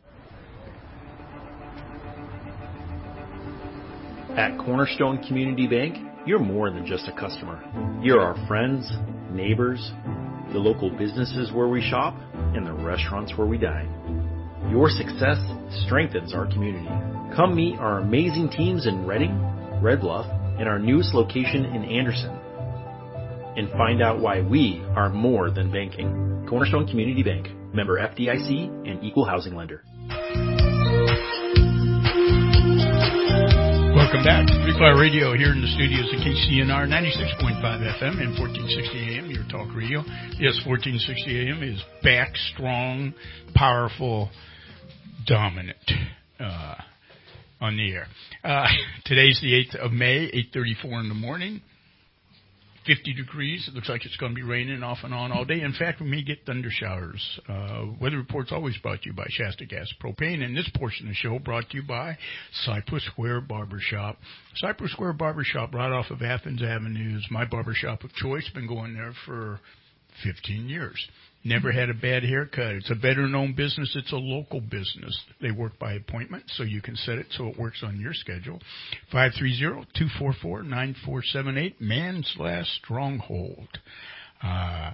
At Cornerstone Community Bank, you're more than just a customer. You're our friends, neighbors, the local businesses where we shop, and the restaurants where we dine. Your success strengthens our community. Come meet our amazing teams in Reading, Red Bluff, and our newest location in Anderson. And find out why we are more than banking. Cornerstone Community Bank, member F D I C and equal housing lender. Welcome back to Free Fire Radio here in the studios of K C N R ninety-six point five F M and fourteen sixty A M, your talk radio. Yes, fourteen sixty A M is back, strong, powerful, dominant uh, on the air. Uh, today's the eighth of May, eight thirty-four in the morning. fifty degrees. It looks like it's going to be raining off and on all day. In fact, we may get thunder showers. Uh, weather report's always brought to you by Shasta Gas Propane. And this portion of the show brought to you by Cypress Square Barbershop. Cypress Square Barbershop right off of Athens Avenue is my barbershop of choice. Been going there for fifteen years. Never had a bad haircut. It's a better-known business. It's a local business. They work by appointment, so you can set it so it works on your schedule. five three zero, two four four, nine four seven eight, Man's Last Stronghold. Uh,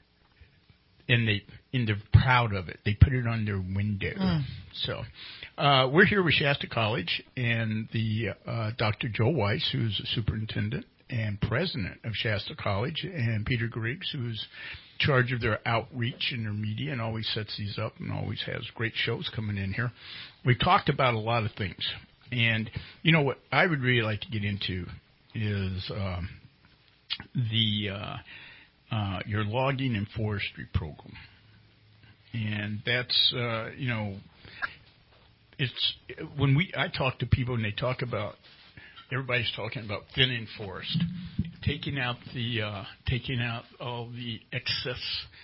and, they, and they're proud of it. They put it on their window. Mm. So uh, we're here with Shasta College and the uh, Doctor Joe Weiss, who's the superintendent and president of Shasta College, and Peter Griggs, who's charge of their outreach and their media and always sets these up and always has great shows coming in here. We've talked about a lot of things. And, you know, what I would really like to get into is um, the uh, uh, your logging and forestry program. And that's, uh, you know, it's when we I talk to people and they talk about, everybody's talking about thinning forest, taking out the uh, taking out all the excess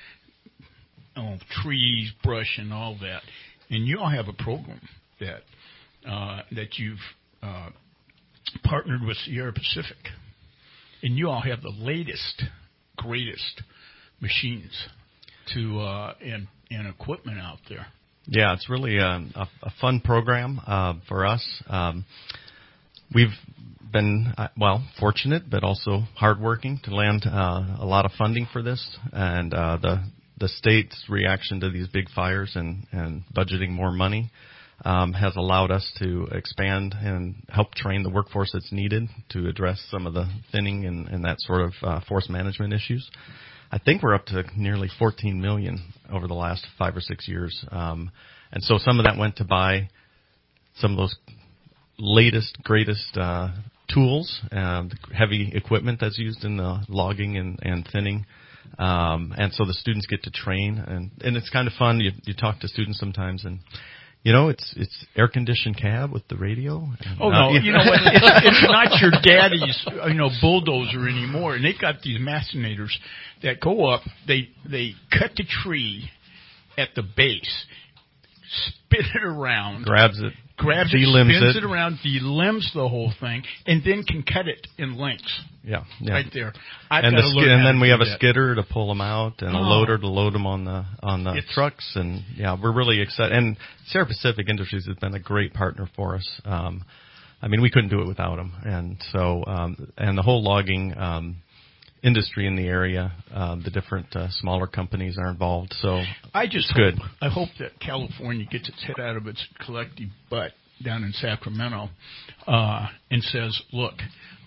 oh, trees, brush, and all that. And you all have a program that uh, that you've uh, partnered with Sierra Pacific, and you all have the latest, greatest machines to uh, and and equipment out there. Yeah, it's really a, a, a fun program uh, for us. Um, We've been, uh, well, fortunate, but also hardworking to land uh, a lot of funding for this. And uh, the the state's reaction to these big fires and, and budgeting more money um, has allowed us to expand and help train the workforce that's needed to address some of the thinning and, and that sort of uh, forest management issues. I think we're up to nearly fourteen million over the last five or six years. Um, and so some of that went to buy some of those latest, greatest uh, tools, uh, the heavy equipment that's used in the logging and, and thinning. Um, and so the students get to train, and, and it's kind of fun. You, you talk to students sometimes, and you know, it's it's air-conditioned cab with the radio. And, oh, uh, no, you know what? It's, it's not your daddy's, you know, bulldozer anymore. And they've got these machinators that go up, they they cut the tree at the base, spin it around. Grabs it. Grabs it, spins it. it around, delimbs the whole thing, and then can cut it in lengths. Yeah, yeah. Right there. I've and got the to sk- learn and how then to we do have a that. skidder to pull them out, and oh. a loader to load them on the on the it's, trucks, and yeah, we're really excited. And Sierra Pacific Industries has been a great partner for us. Um, I mean, we couldn't do it without them, and so um, and the whole logging um, industry in the area, uh, the different uh, smaller companies are involved. So I just it's hope, good. I hope that California gets its head out of its collective butt down in Sacramento uh, and says, look,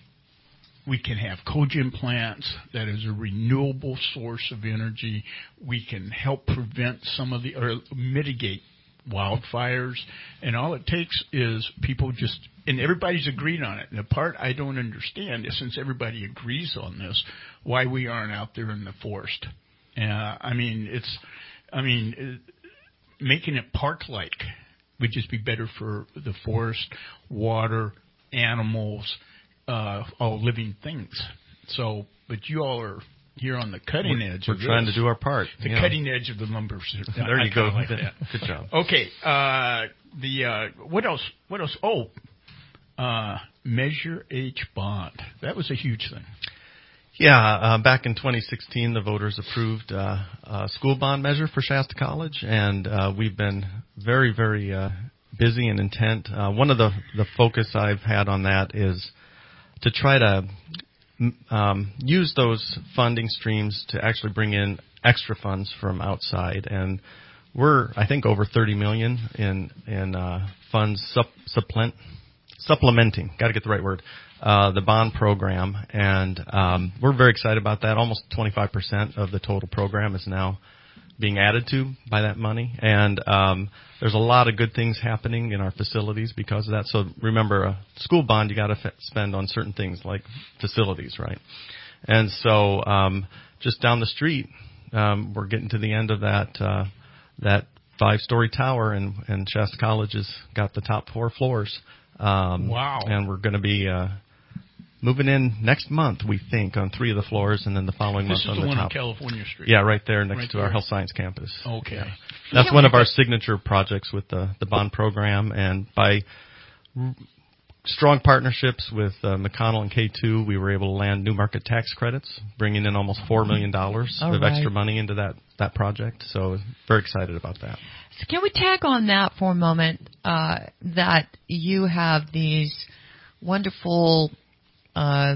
we can have cogen plants that is a renewable source of energy. We can help prevent some of the, or mitigate wildfires. And all it takes is people just, and everybody's agreed on it. And the part I don't understand is, since everybody agrees on this, why we aren't out there in the forest. Uh, I mean, it's, I mean, it, making it park-like would just be better for the forest, water, animals, uh, all living things. So, but you all are here on the cutting we're, edge. We're of trying this. to do our part. The yeah. cutting edge of the lumber. There you I go. Like that. Good job. Okay. Uh, the uh, what else? What else? Oh, uh, Measure H bond. That was a huge thing. Yeah, uh, back in twenty sixteen, the voters approved uh, a school bond measure for Shasta College, and uh, we've been very, very uh, busy and intent. Uh, one of the, the focus I've had on that is to try to um, use those funding streams to actually bring in extra funds from outside. And we're I think over thirty million in in uh, funds sup, supplement, supplementing. Got to get the right word. Uh, the bond program, and um, we're very excited about that. Almost twenty-five percent of the total program is now being added to by that money, and um, there's a lot of good things happening in our facilities because of that. So remember, a school bond you got to f- spend on certain things like facilities, right? And so um, just down the street, um, we're getting to the end of that uh, that five-story tower, and, and Shasta College has got the top four floors. Um, wow! And we're going to be uh, moving in next month, we think, on three of the floors, and then the following This month is on the the one top. on California Street. Yeah, right there next Right to there. our health science campus. Okay. Yeah. That's one of our signature projects with the, the bond program, and by r- strong partnerships with uh, McConnell and K two, we were able to land new market tax credits, bringing in almost four million dollars All of right. extra money into that, that project. So very excited about that. So can we tag on that for a moment, uh, that you have these wonderful uh,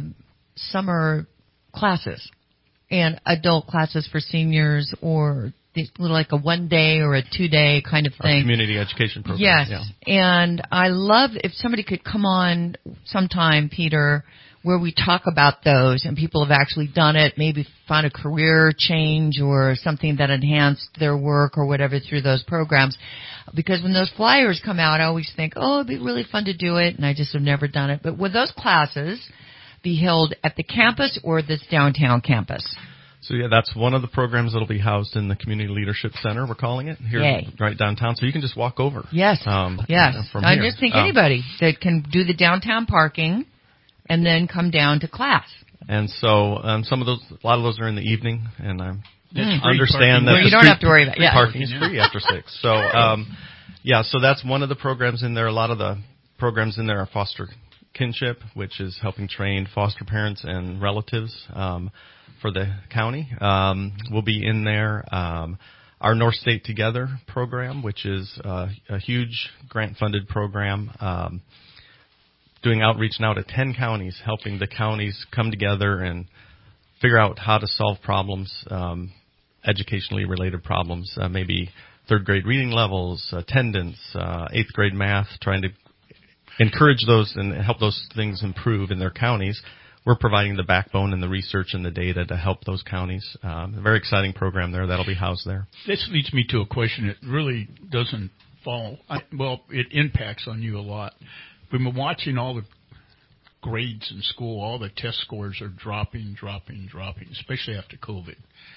summer classes and adult classes for seniors, or these little like a one-day or a two-day kind of Our thing. community education program. Yes, Yeah. and I love if somebody could come on sometime, Peter, where we talk about those and people have actually done it, maybe found a career change or something that enhanced their work or whatever through those programs. Because when those flyers come out, I always think, oh, it'd be really fun to do it, and I just have never done it. But would those classes be held at the campus or this downtown campus? So yeah, that's one of the programs that'll be housed in the Community Leadership Center, we're calling it, here Yay. right downtown. So you can just walk over. Yes, Um, yes. From I here. just think Um, anybody that can do the downtown parking and then come down to class. And so um, some of those, a lot of those are in the evening, and I That's mm. understand that Well, you the don't street, have to worry about- street yeah. parking is free after six. So um, yeah, so that's one of the programs in there. A lot of the programs in there are foster kinship, which is helping train foster parents and relatives um, for the county. Um, we'll be in there. Um, our North State Together program, which is uh, a huge grant-funded program. Um, doing outreach now to ten counties, helping the counties come together and figure out how to solve problems, um, educationally related problems, uh, maybe third grade reading levels, attendance, uh, eighth grade math, trying to encourage those and help those things improve in their counties. We're providing the backbone and the research and the data to help those counties. Um, a very exciting program there that'll be housed there. This leads me to a question that really doesn't fall. I, well, it impacts on you a lot. We've been watching all the grades in school. All the test scores are dropping, dropping, dropping, especially after COVID.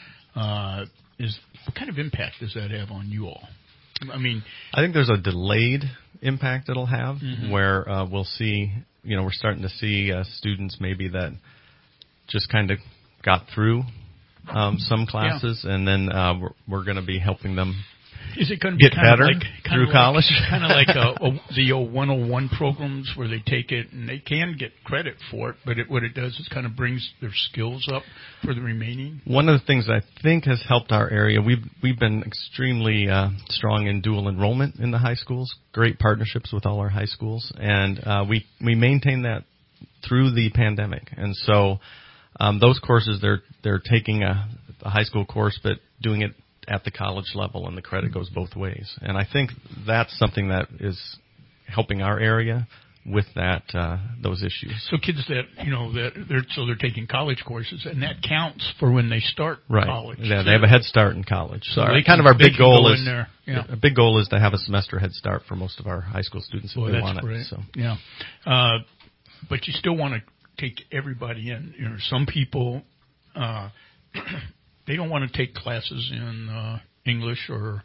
Uh, is what kind of impact does that have on you all? I mean, I think there's a delayed impact it'll have, Mhm. where uh, we'll see, you know, we're starting to see uh, students maybe that just kind of got through um, some classes, and then uh, we're, we're going to be helping them is it going to be get kind better of like, kind through of like, college. kind of like a, a, the old one oh one programs where they take it and they can get credit for it, but it, what it does is kind of brings their skills up for the remaining. One of the things I think has helped our area, we've we've been extremely uh, strong in dual enrollment in the high schools, great partnerships with all our high schools, and uh, we we maintain that through the pandemic. And so um, those courses, they're they're taking a, a high school course, but doing it at the college level, and the credit goes both ways. And I think that's something that is helping our area with that uh, those issues. So kids that you know that they're so they're taking college courses, and that counts for when they start Right. college. Yeah, they have a head start in college. So So our, they kind can- of our they big can goal go is in there, yeah. a big goal is to have a semester head start for most of our high school students if Boy, we that's want great. it. So Yeah, uh, but you still want to take everybody in. You know, some people uh, they don't want to take classes in uh, English or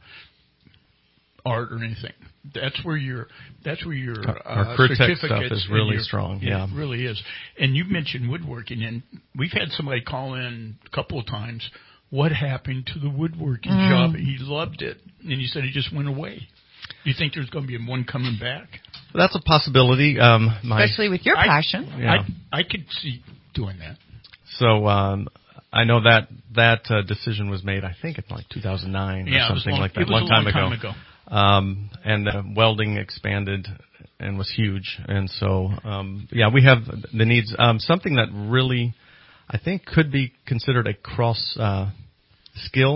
art or anything. That's where your that's where your Our- uh, our career tech certificates stuff is and really your- strong, yeah, yeah. it really is. And you mentioned woodworking, and we've had somebody call in a couple of times. What happened to the woodworking Mm. job? He loved it, and he said it just went away. You think there's going to be one coming back? that's a possibility. Um, my, Especially with your I- passion. Yeah. I, I could see doing that. So um, I know that that uh, decision was made, I think, in like two thousand nine Yeah, it or was something long- like that, it was a long time long time ago. ago. Um, and uh, welding expanded and was huge. And so, um, yeah, we have the needs. Um, something that really, I think, could be considered a cross uh, skill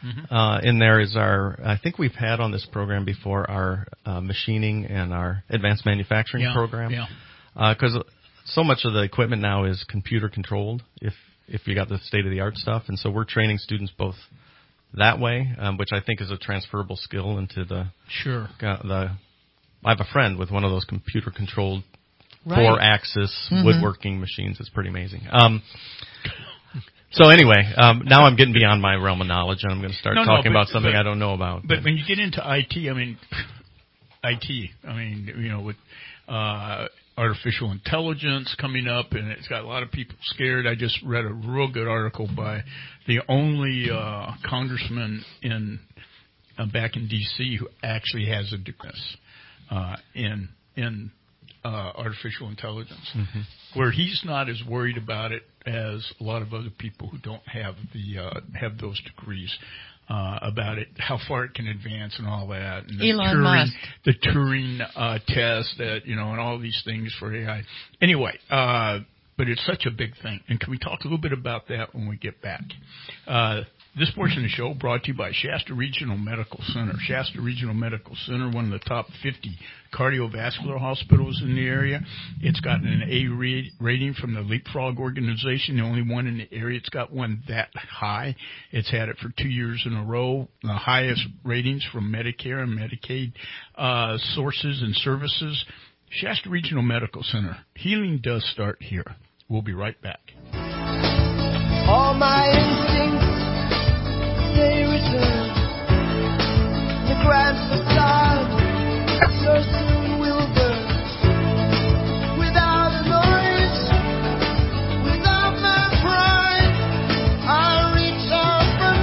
Mm-hmm. Uh, in there is our, I think we've had on this program before, our uh, machining and our advanced manufacturing yeah, program. Yeah. Because uh, so much of the equipment now is computer controlled if if you got the state-of-the-art stuff. And so we're training students both that way, um, which I think is a transferable skill into the... Sure. Uh, the I have a friend with one of those computer-controlled right. four-axis mm-hmm. woodworking machines. It's pretty amazing. Um So anyway, um, now I'm getting beyond my realm of knowledge, and I'm going to start no, talking no, but, about something but, I don't know about. But, but when you get into I T, I mean, I T, I mean, you know, with uh, artificial intelligence coming up, and it's got a lot of people scared. I just read a real good article by the only uh, congressman in uh, back in D C who actually has a degree uh, in in uh, artificial intelligence, mm-hmm. where he's not as worried about it as a lot of other people who don't have the uh, have those degrees uh, about it, how far it can advance and all that. And the Elon Turing, Musk. the Turing uh, test, that you know, and all these things for A I. Anyway, uh, but it's such a big thing. And can we talk a little bit about that when we get back? Uh, This portion of the show brought to you by Shasta Regional Medical Center. Shasta Regional Medical Center, one of the top fifty cardiovascular hospitals in the area. It's gotten an A rating from the Leapfrog organization, the only one in the area. It's got one that high. It's had it for two years in a row. The highest ratings from Medicare and Medicaid uh, sources and services. Shasta Regional Medical Center. Healing does start here. We'll be right back. All my instincts, they return. The grand facade so soon will burn. Without a noise, without my pride, I'll reach out from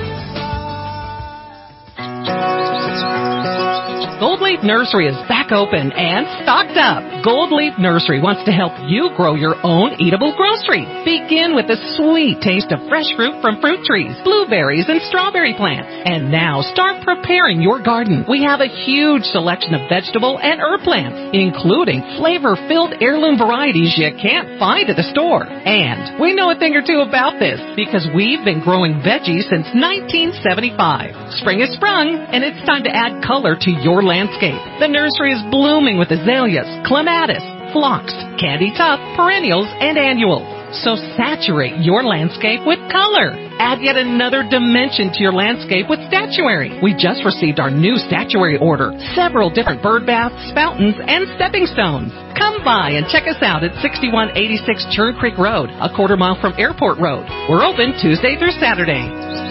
the inside. Gold Leaf Nursery is back open and stocked up. Gold Leaf Nursery wants to help you grow your own eatable grocery. Begin with the sweet taste of fresh fruit from fruit trees, blueberries, and strawberry plants. And now start preparing your garden. We have a huge selection of vegetable and herb plants, including flavor-filled heirloom varieties you can't find at the store. And we know a thing or two about this because we've been growing veggies since nineteen seventy-five. Spring has sprung, and it's time to add color to your landscape. The nursery is blooming with azaleas, clematis, phlox, candy tuft, perennials, and annuals. So saturate your landscape with color. Add yet another dimension to your landscape with statuary. We just received our new statuary order. Several different bird baths, fountains, and stepping stones. Come by and check us out at sixty-one eighty-six Churn Creek Road, a quarter mile from Airport Road. We're open Tuesday through Saturday.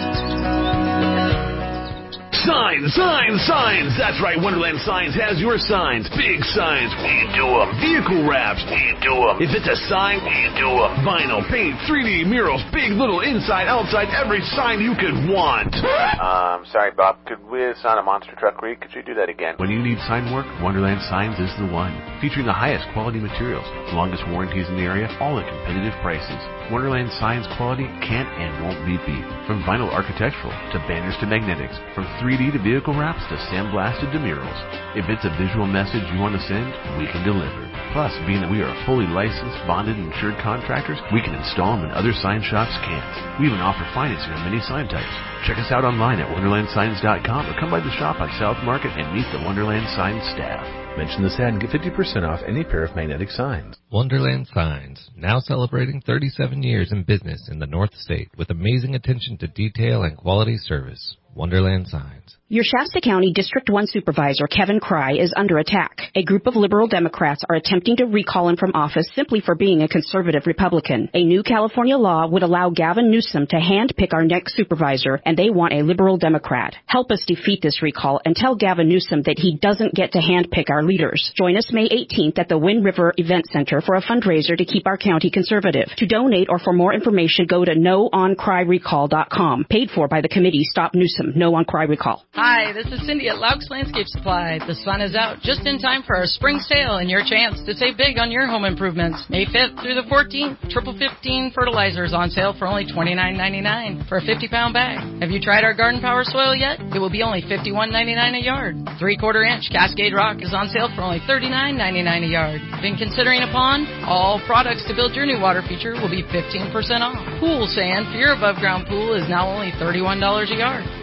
Signs, signs, signs. That's right, Wonderland Signs has your signs. Big signs, we do them. Vehicle wraps, we do them. If it's a sign, we do them. Vinyl, paint, three D murals, big, little, inside, outside, every sign you could want. Um, sorry, Bob. Could we sign a monster truck read? Could you do that again? When you need sign work, Wonderland Signs is the one. Featuring the highest quality materials, longest warranties in the area, all at competitive prices. Wonderland Signs quality can't and won't be beat. From vinyl architectural to banners to magnetics, from three D to vehicle wraps to sandblasted to murals. If it's a visual message you want to send, we can deliver. Plus, being that we are fully licensed, bonded, and insured contractors, we can install them when other sign shops can't. We even offer financing on many sign types. Check us out online at wonderland signs dot com or come by the shop on South Market and meet the Wonderland Signs staff. Mention this ad and get fifty percent off any pair of magnetic signs. Wonderland Signs, now celebrating thirty-seven years in business in the North State with amazing attention to detail and quality service. Wonderland Signs. Your Shasta County District one Supervisor, Kevin Cry, is under attack. A group of liberal Democrats are attempting to recall him from office simply for being a conservative Republican. A new California law would allow Gavin Newsom to handpick our next supervisor, and they want a liberal Democrat. Help us defeat this recall and tell Gavin Newsom that he doesn't get to handpick our leaders. Join us May eighteenth at the Wind River Event Center for a fundraiser to keep our county conservative. To donate or for more information, go to no on cry recall dot com. Paid for by the committee Stop Newsom. No on Cry Recall. Hi, this is Cindy at Laux Landscape Supply. The sun is out just in time for our spring sale and your chance to save big on your home improvements. May fifth through the fourteenth, Triple fifteen fertilizers on sale for only twenty-nine ninety-nine for a fifty pound bag. Have you tried our Garden Power soil yet? It will be only fifty-one ninety-nine a yard. Three quarter inch Cascade Rock is on sale for only thirty-nine ninety-nine a yard. Been considering a pond? All products to build your new water feature will be fifteen percent off. Pool sand for your above ground pool is now only thirty-one dollars a yard.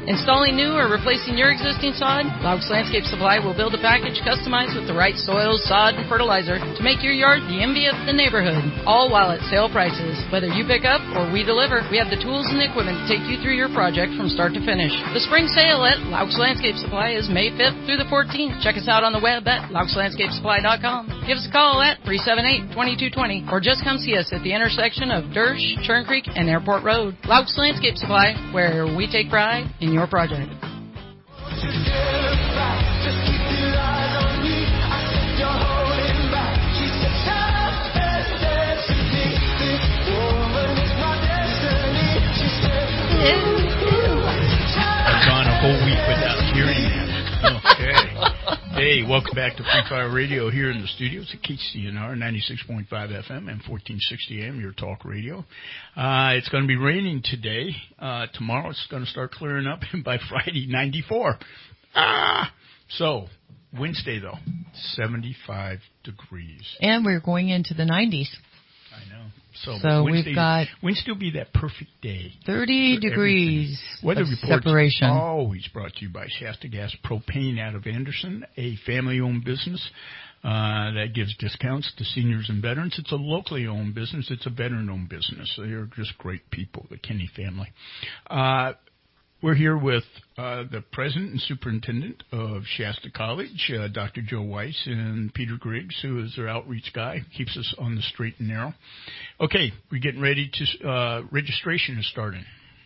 Installing new or replacing your existing sod? Laux Landscape Supply will build a package customized with the right soils, sod, and fertilizer to make your yard the envy of the neighborhood, all while at sale prices. Whether you pick up or we deliver, we have the tools and the equipment to take you through your project from start to finish. The spring sale at Laux Landscape Supply is May fifth through the fourteenth. Check us out on the web at laux landscape supply dot com. Give us a call at three seven eight, two two two zero or just come see us at the intersection of Dersh, Churn Creek, and Airport Road. Laux Landscape Supply, where we take pride in your project. I've gone a whole week without hearing that. Okay. Hey, welcome back to Free Fire Radio here in the studios at K C N R ninety-six point five F M and fourteen sixty A M, your talk radio. Uh, it's going to be raining today. Uh, tomorrow it's going to start clearing up, and by Friday, ninety-four. Ah! So, Wednesday, though, seventy-five degrees. And we're going into the nineties. I know. So, So Wednesday, we've got Wednesday will be that perfect day. thirty degrees Weather of reports separation. always brought to you by Shasta Gas Propane out of Anderson, a family-owned business uh, that gives discounts to seniors and veterans. It's a locally owned business. It's a veteran-owned business. They're just great people, the Kenny family. Uh, we're here with uh, the president and superintendent of Shasta College, uh, Doctor Joe Weiss, and Peter Griggs, who is their outreach guy, keeps us on the straight and narrow. Okay, we're getting ready to, uh, registration is starting.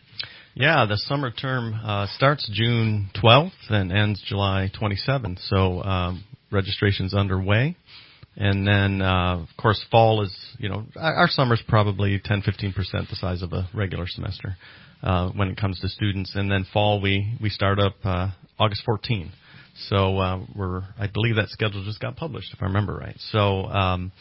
Yeah, the summer term uh, starts June twelfth and ends July twenty-seventh. So um, registration's underway. And then, uh, of course, fall is, you know, our, our summer's probably ten, fifteen percent the size of a regular semester uh, when it comes to students. And then fall, we, we start up uh, August fourteenth. So uh, we're, I believe that schedule just got published, if I remember right. So, um,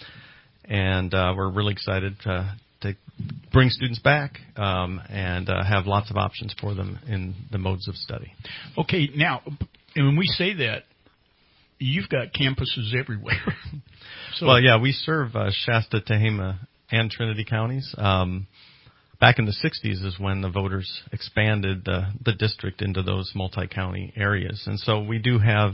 and uh, we're really excited to, to bring students back um, and uh, have lots of options for them in the modes of study. Okay, now, and when we say that, you've got campuses everywhere. So, well, yeah, we serve uh, Shasta, Tehama, and Trinity counties. Um, back in the sixties is when the voters expanded the, the district into those multi-county areas. And so we do have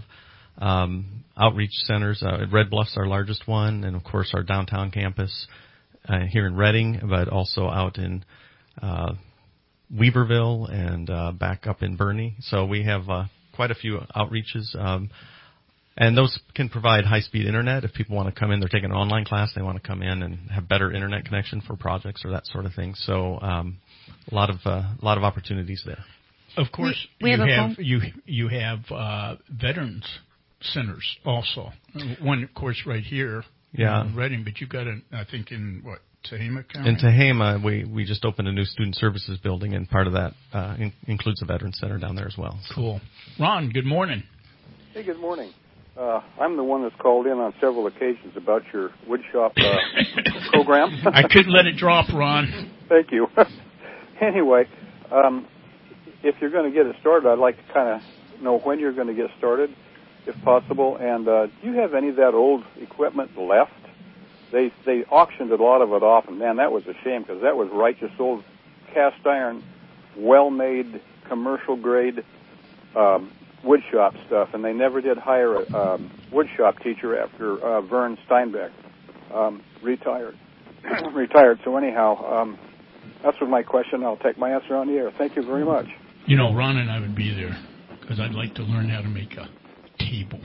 um, outreach centers. Uh, Red Bluff's our largest one, and, of course, our downtown campus uh, here in Redding, but also out in uh, Weaverville and uh, back up in Bernie. So we have uh, quite a few outreaches. Um And those can provide high-speed internet. If people want to come in, they're taking an online class, they want to come in and have better internet connection for projects or that sort of thing. So um, a lot of uh, a lot of opportunities there. Of course, we, we you have, have, have you you have uh, veterans centers also. One, of course, right here yeah. in Redding, but you've got, a, I think, in what, Tehama County? In Tehama, we, we just opened a new student services building, and part of that uh, in, includes a veterans center down there as well. So. Cool. Ron, good morning. Hey, good morning. Uh, I'm the one that's called in on several occasions about your woodshop uh, program. I couldn't let it drop, Ron. Thank you. Anyway, um, if you're going to get it started, I'd like to kind of know when you're going to get started, if possible. And uh, do you have any of that old equipment left? They they auctioned a lot of it off, and man, that was a shame because that was righteous old cast iron, well-made, commercial-grade um woodshop stuff, and they never did hire a um, woodshop teacher after uh, Vern Steinbeck um, retired. retired. So anyhow, um, that's what my question. I'll take my answer on the air. Thank you very much. You know, Ron and I would be there because I'd like to learn how to make a table.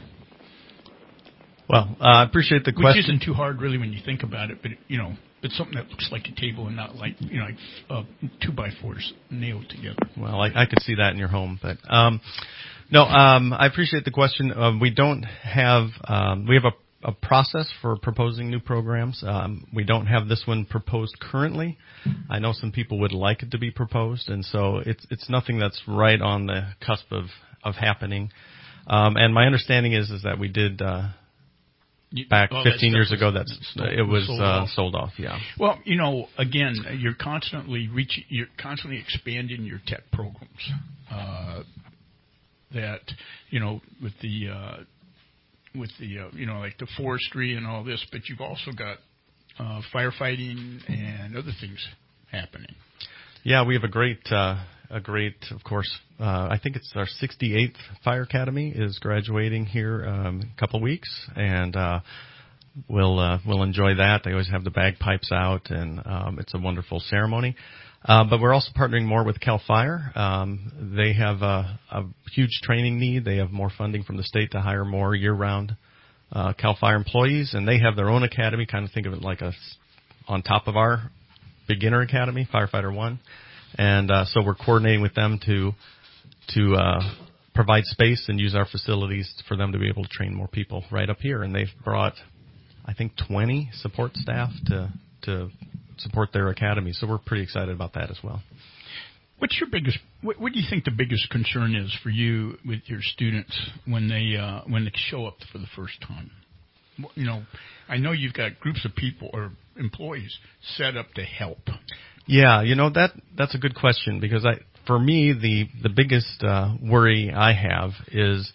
Well, uh, I appreciate the question. Which isn't too hard, really, when you think about it, but, you know, it's something that looks like a table and not like, you know, like uh, two by fours nailed together. Well, I, I could see that in your home, but... Um, No, um, I appreciate the question. Uh, we don't have um, we have a, a process for proposing new programs. Um, we don't have this one proposed currently. I know some people would like it to be proposed, and so it's it's nothing that's right on the cusp of of happening. Um, and my understanding is is that we did uh, back oh, fifteen that years ago. That's sold, it was sold, uh, off. sold off. Yeah. Well, you know, again, you're constantly reaching, you're constantly expanding your tech programs. Uh, that, you know, with the, uh, with the, uh, you know, like the forestry and all this, but you've also got uh, firefighting and other things happening. Yeah, we have a great, uh, a great, of course, uh, I think it's our sixty-eighth Fire Academy is graduating here um, a couple weeks, and uh, we'll uh, we'll enjoy that. They always have the bagpipes out, and um, it's a wonderful ceremony. Uh, but we're also partnering more with CAL FIRE. Um, they have a, a huge training need. They have more funding from the state to hire more year-round uh, CAL FIRE employees, and they have their own academy. Kind of think of it like a on top of our beginner academy, Firefighter One. And uh, so we're coordinating with them to to uh, provide space and use our facilities for them to be able to train more people right up here. And they've brought, I think, twenty support staff to to support their academy. So we're pretty excited about that as well. What's your biggest? What, what do you think the biggest concern is for you with your students when they uh, when they show up for the first time? You know, I know you've got groups of people or employees set up to help. Yeah, you know that that's a good question because I, for me, the the biggest uh, worry I have is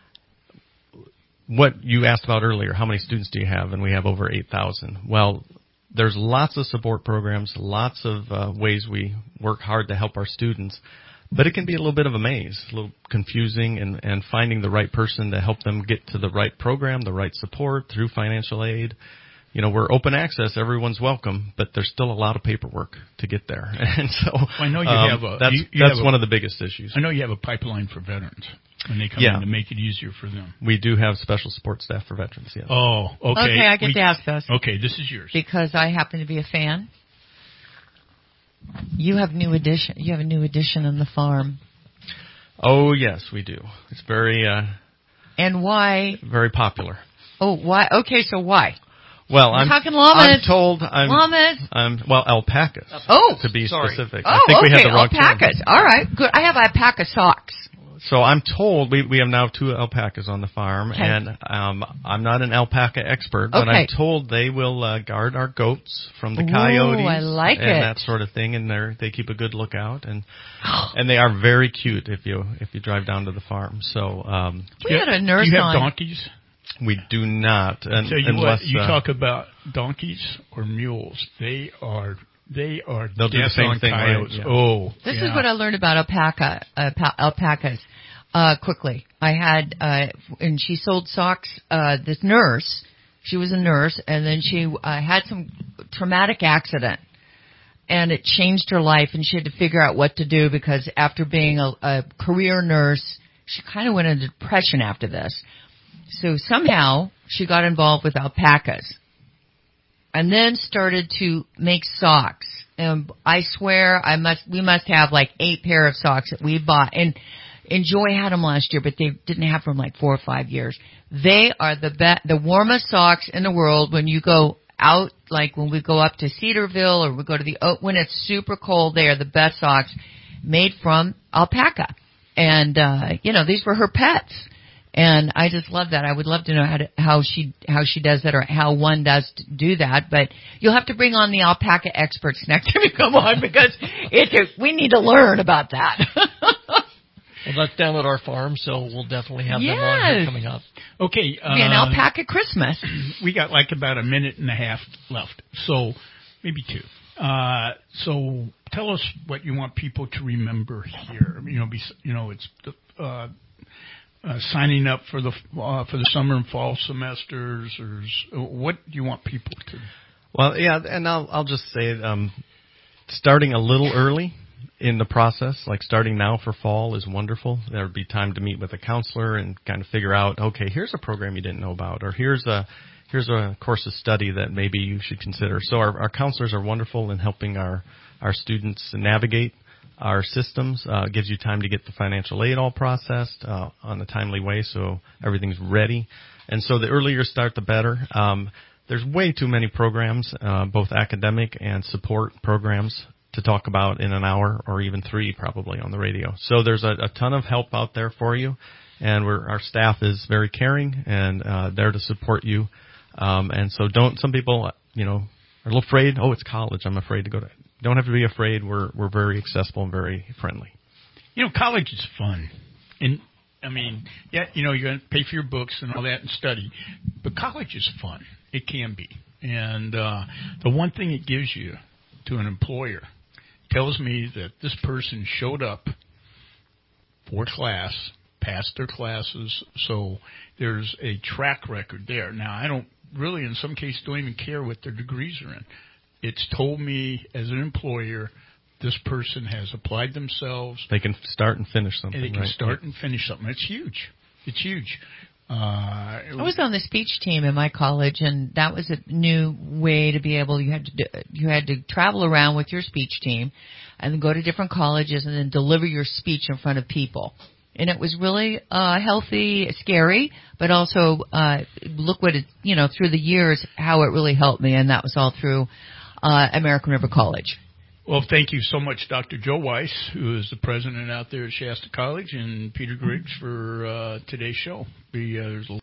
what you asked about earlier. How many students do you have? And we have over eight thousand. Well, there's lots of support programs, lots of uh, ways we work hard to help our students, but it can be a little bit of a maze, a little confusing, and, and finding the right person to help them get to the right program, the right support through financial aid. You know, we're open access, everyone's welcome, but there's still a lot of paperwork to get there. And so well, I know you um, have a, that's, you, you that's have one a, of the biggest issues. I know you have a pipeline for veterans when they come yeah. in to make it easier for them. We do have special support staff for veterans, yes. Oh, okay. Okay, I get we, to ask this. Okay, this is yours. Because I happen to be a fan. You have new addition. You have a new addition on the farm. Oh, yes, we do. It's very, uh, and why? Very popular. Oh, why? Okay, so why? Well, We're I'm talking llamas. I'm told I'm llamas. I'm well alpacas. Oh, to be sorry. specific. Oh, I think okay, we had the wrong alpacas. term. All right, good. I have alpaca socks. So I'm told we we have now two alpacas on the farm, Okay. and um, I'm not an alpaca expert, but Okay. I'm told they will uh, guard our goats from the Ooh, coyotes I like and it. that sort of thing, and they they keep a good lookout, and and they are very cute if you if you drive down to the farm. So um, We had a nurse Do you have on. donkeys? We do not. And, Tell you unless, what, you uh, talk about donkeys or mules, they are they are They'll do the death same on thing, right? coyotes. Yeah. Oh, This yeah. is what I learned about alpaca, uh, pa- alpacas. Uh, quickly, I had, uh, and she sold socks. Uh, this nurse, she was a nurse, and then she uh, had some traumatic accident, and it changed her life, and she had to figure out what to do because after being a, a career nurse, she kind of went into depression after this. So somehow she got involved with alpacas, and then started to make socks. And I swear, I must, we must have like eight pair of socks that we bought. And And Joy had them last year, but they didn't have them like four or five years. They are the be- the warmest socks in the world when you go out, like when we go up to Cedarville or we go to the Oak, when it's super cold. They are the best socks made from alpaca. And, uh, you know, these were her pets. And I just love that. I would love to know how to, how she how she does that or how one does to do that. But you'll have to bring on the alpaca experts next time you come on because it, we need to learn about that. Well, that's down at our farm, so we'll definitely have Yes. them on here coming up. Okay. Uh, Be an alpaca Christmas. We got like about a minute and a half left, so maybe two. Uh, so tell us what you want people to remember here. You know, be, you know, it's the, uh, uh, signing up for the uh, for the summer and fall semesters, or s- what do you want people to? Well, yeah, and I'll I'll just say um, starting a little early in the process, like starting now for fall is wonderful. There would be time to meet with a counselor and kind of figure out, okay, here's a program you didn't know about, or here's a here's a course of study that maybe you should consider. So our, our counselors are wonderful in helping our, our students navigate our systems. Uh, gives you time to get the financial aid all processed uh, on a timely way so everything's ready. And so the earlier you start, the better. Um, there's way too many programs, uh, both academic and support programs, to talk about in an hour or even three probably on the radio. So there's a, a ton of help out there for you, and we're, our staff is very caring and uh, there to support you. Um, and so don't, some people, you know, are a little afraid, oh, it's college, I'm afraid to go to. Don't have to be afraid. We're we're very accessible and very friendly. You know, college is fun. And, I mean, yeah, you know, you're going to pay for your books and all that and study, but college is fun. It can be. And uh, the one thing it gives you to an employer, tells me that this person showed up for class, passed their classes, so there's a track record there. Now, I don't really, in some cases, don't even care what their degrees are in. It's told me as an employer, this person has applied themselves. They can start and finish something. And they can right? start and finish something. It's huge. It's huge. Uh, I was on the speech team in my college, and that was a new way to be able. You had to do, you had to travel around with your speech team, and then go to different colleges, and then deliver your speech in front of people. And it was really uh, healthy, scary, but also uh, look what it, you know, through the years, how it really helped me, and that was all through uh, American River College. Well, thank you so much, Doctor Joe Weiss, who is the president out there at Shasta College, and Peter Griggs for uh, today's show. The, uh, there's a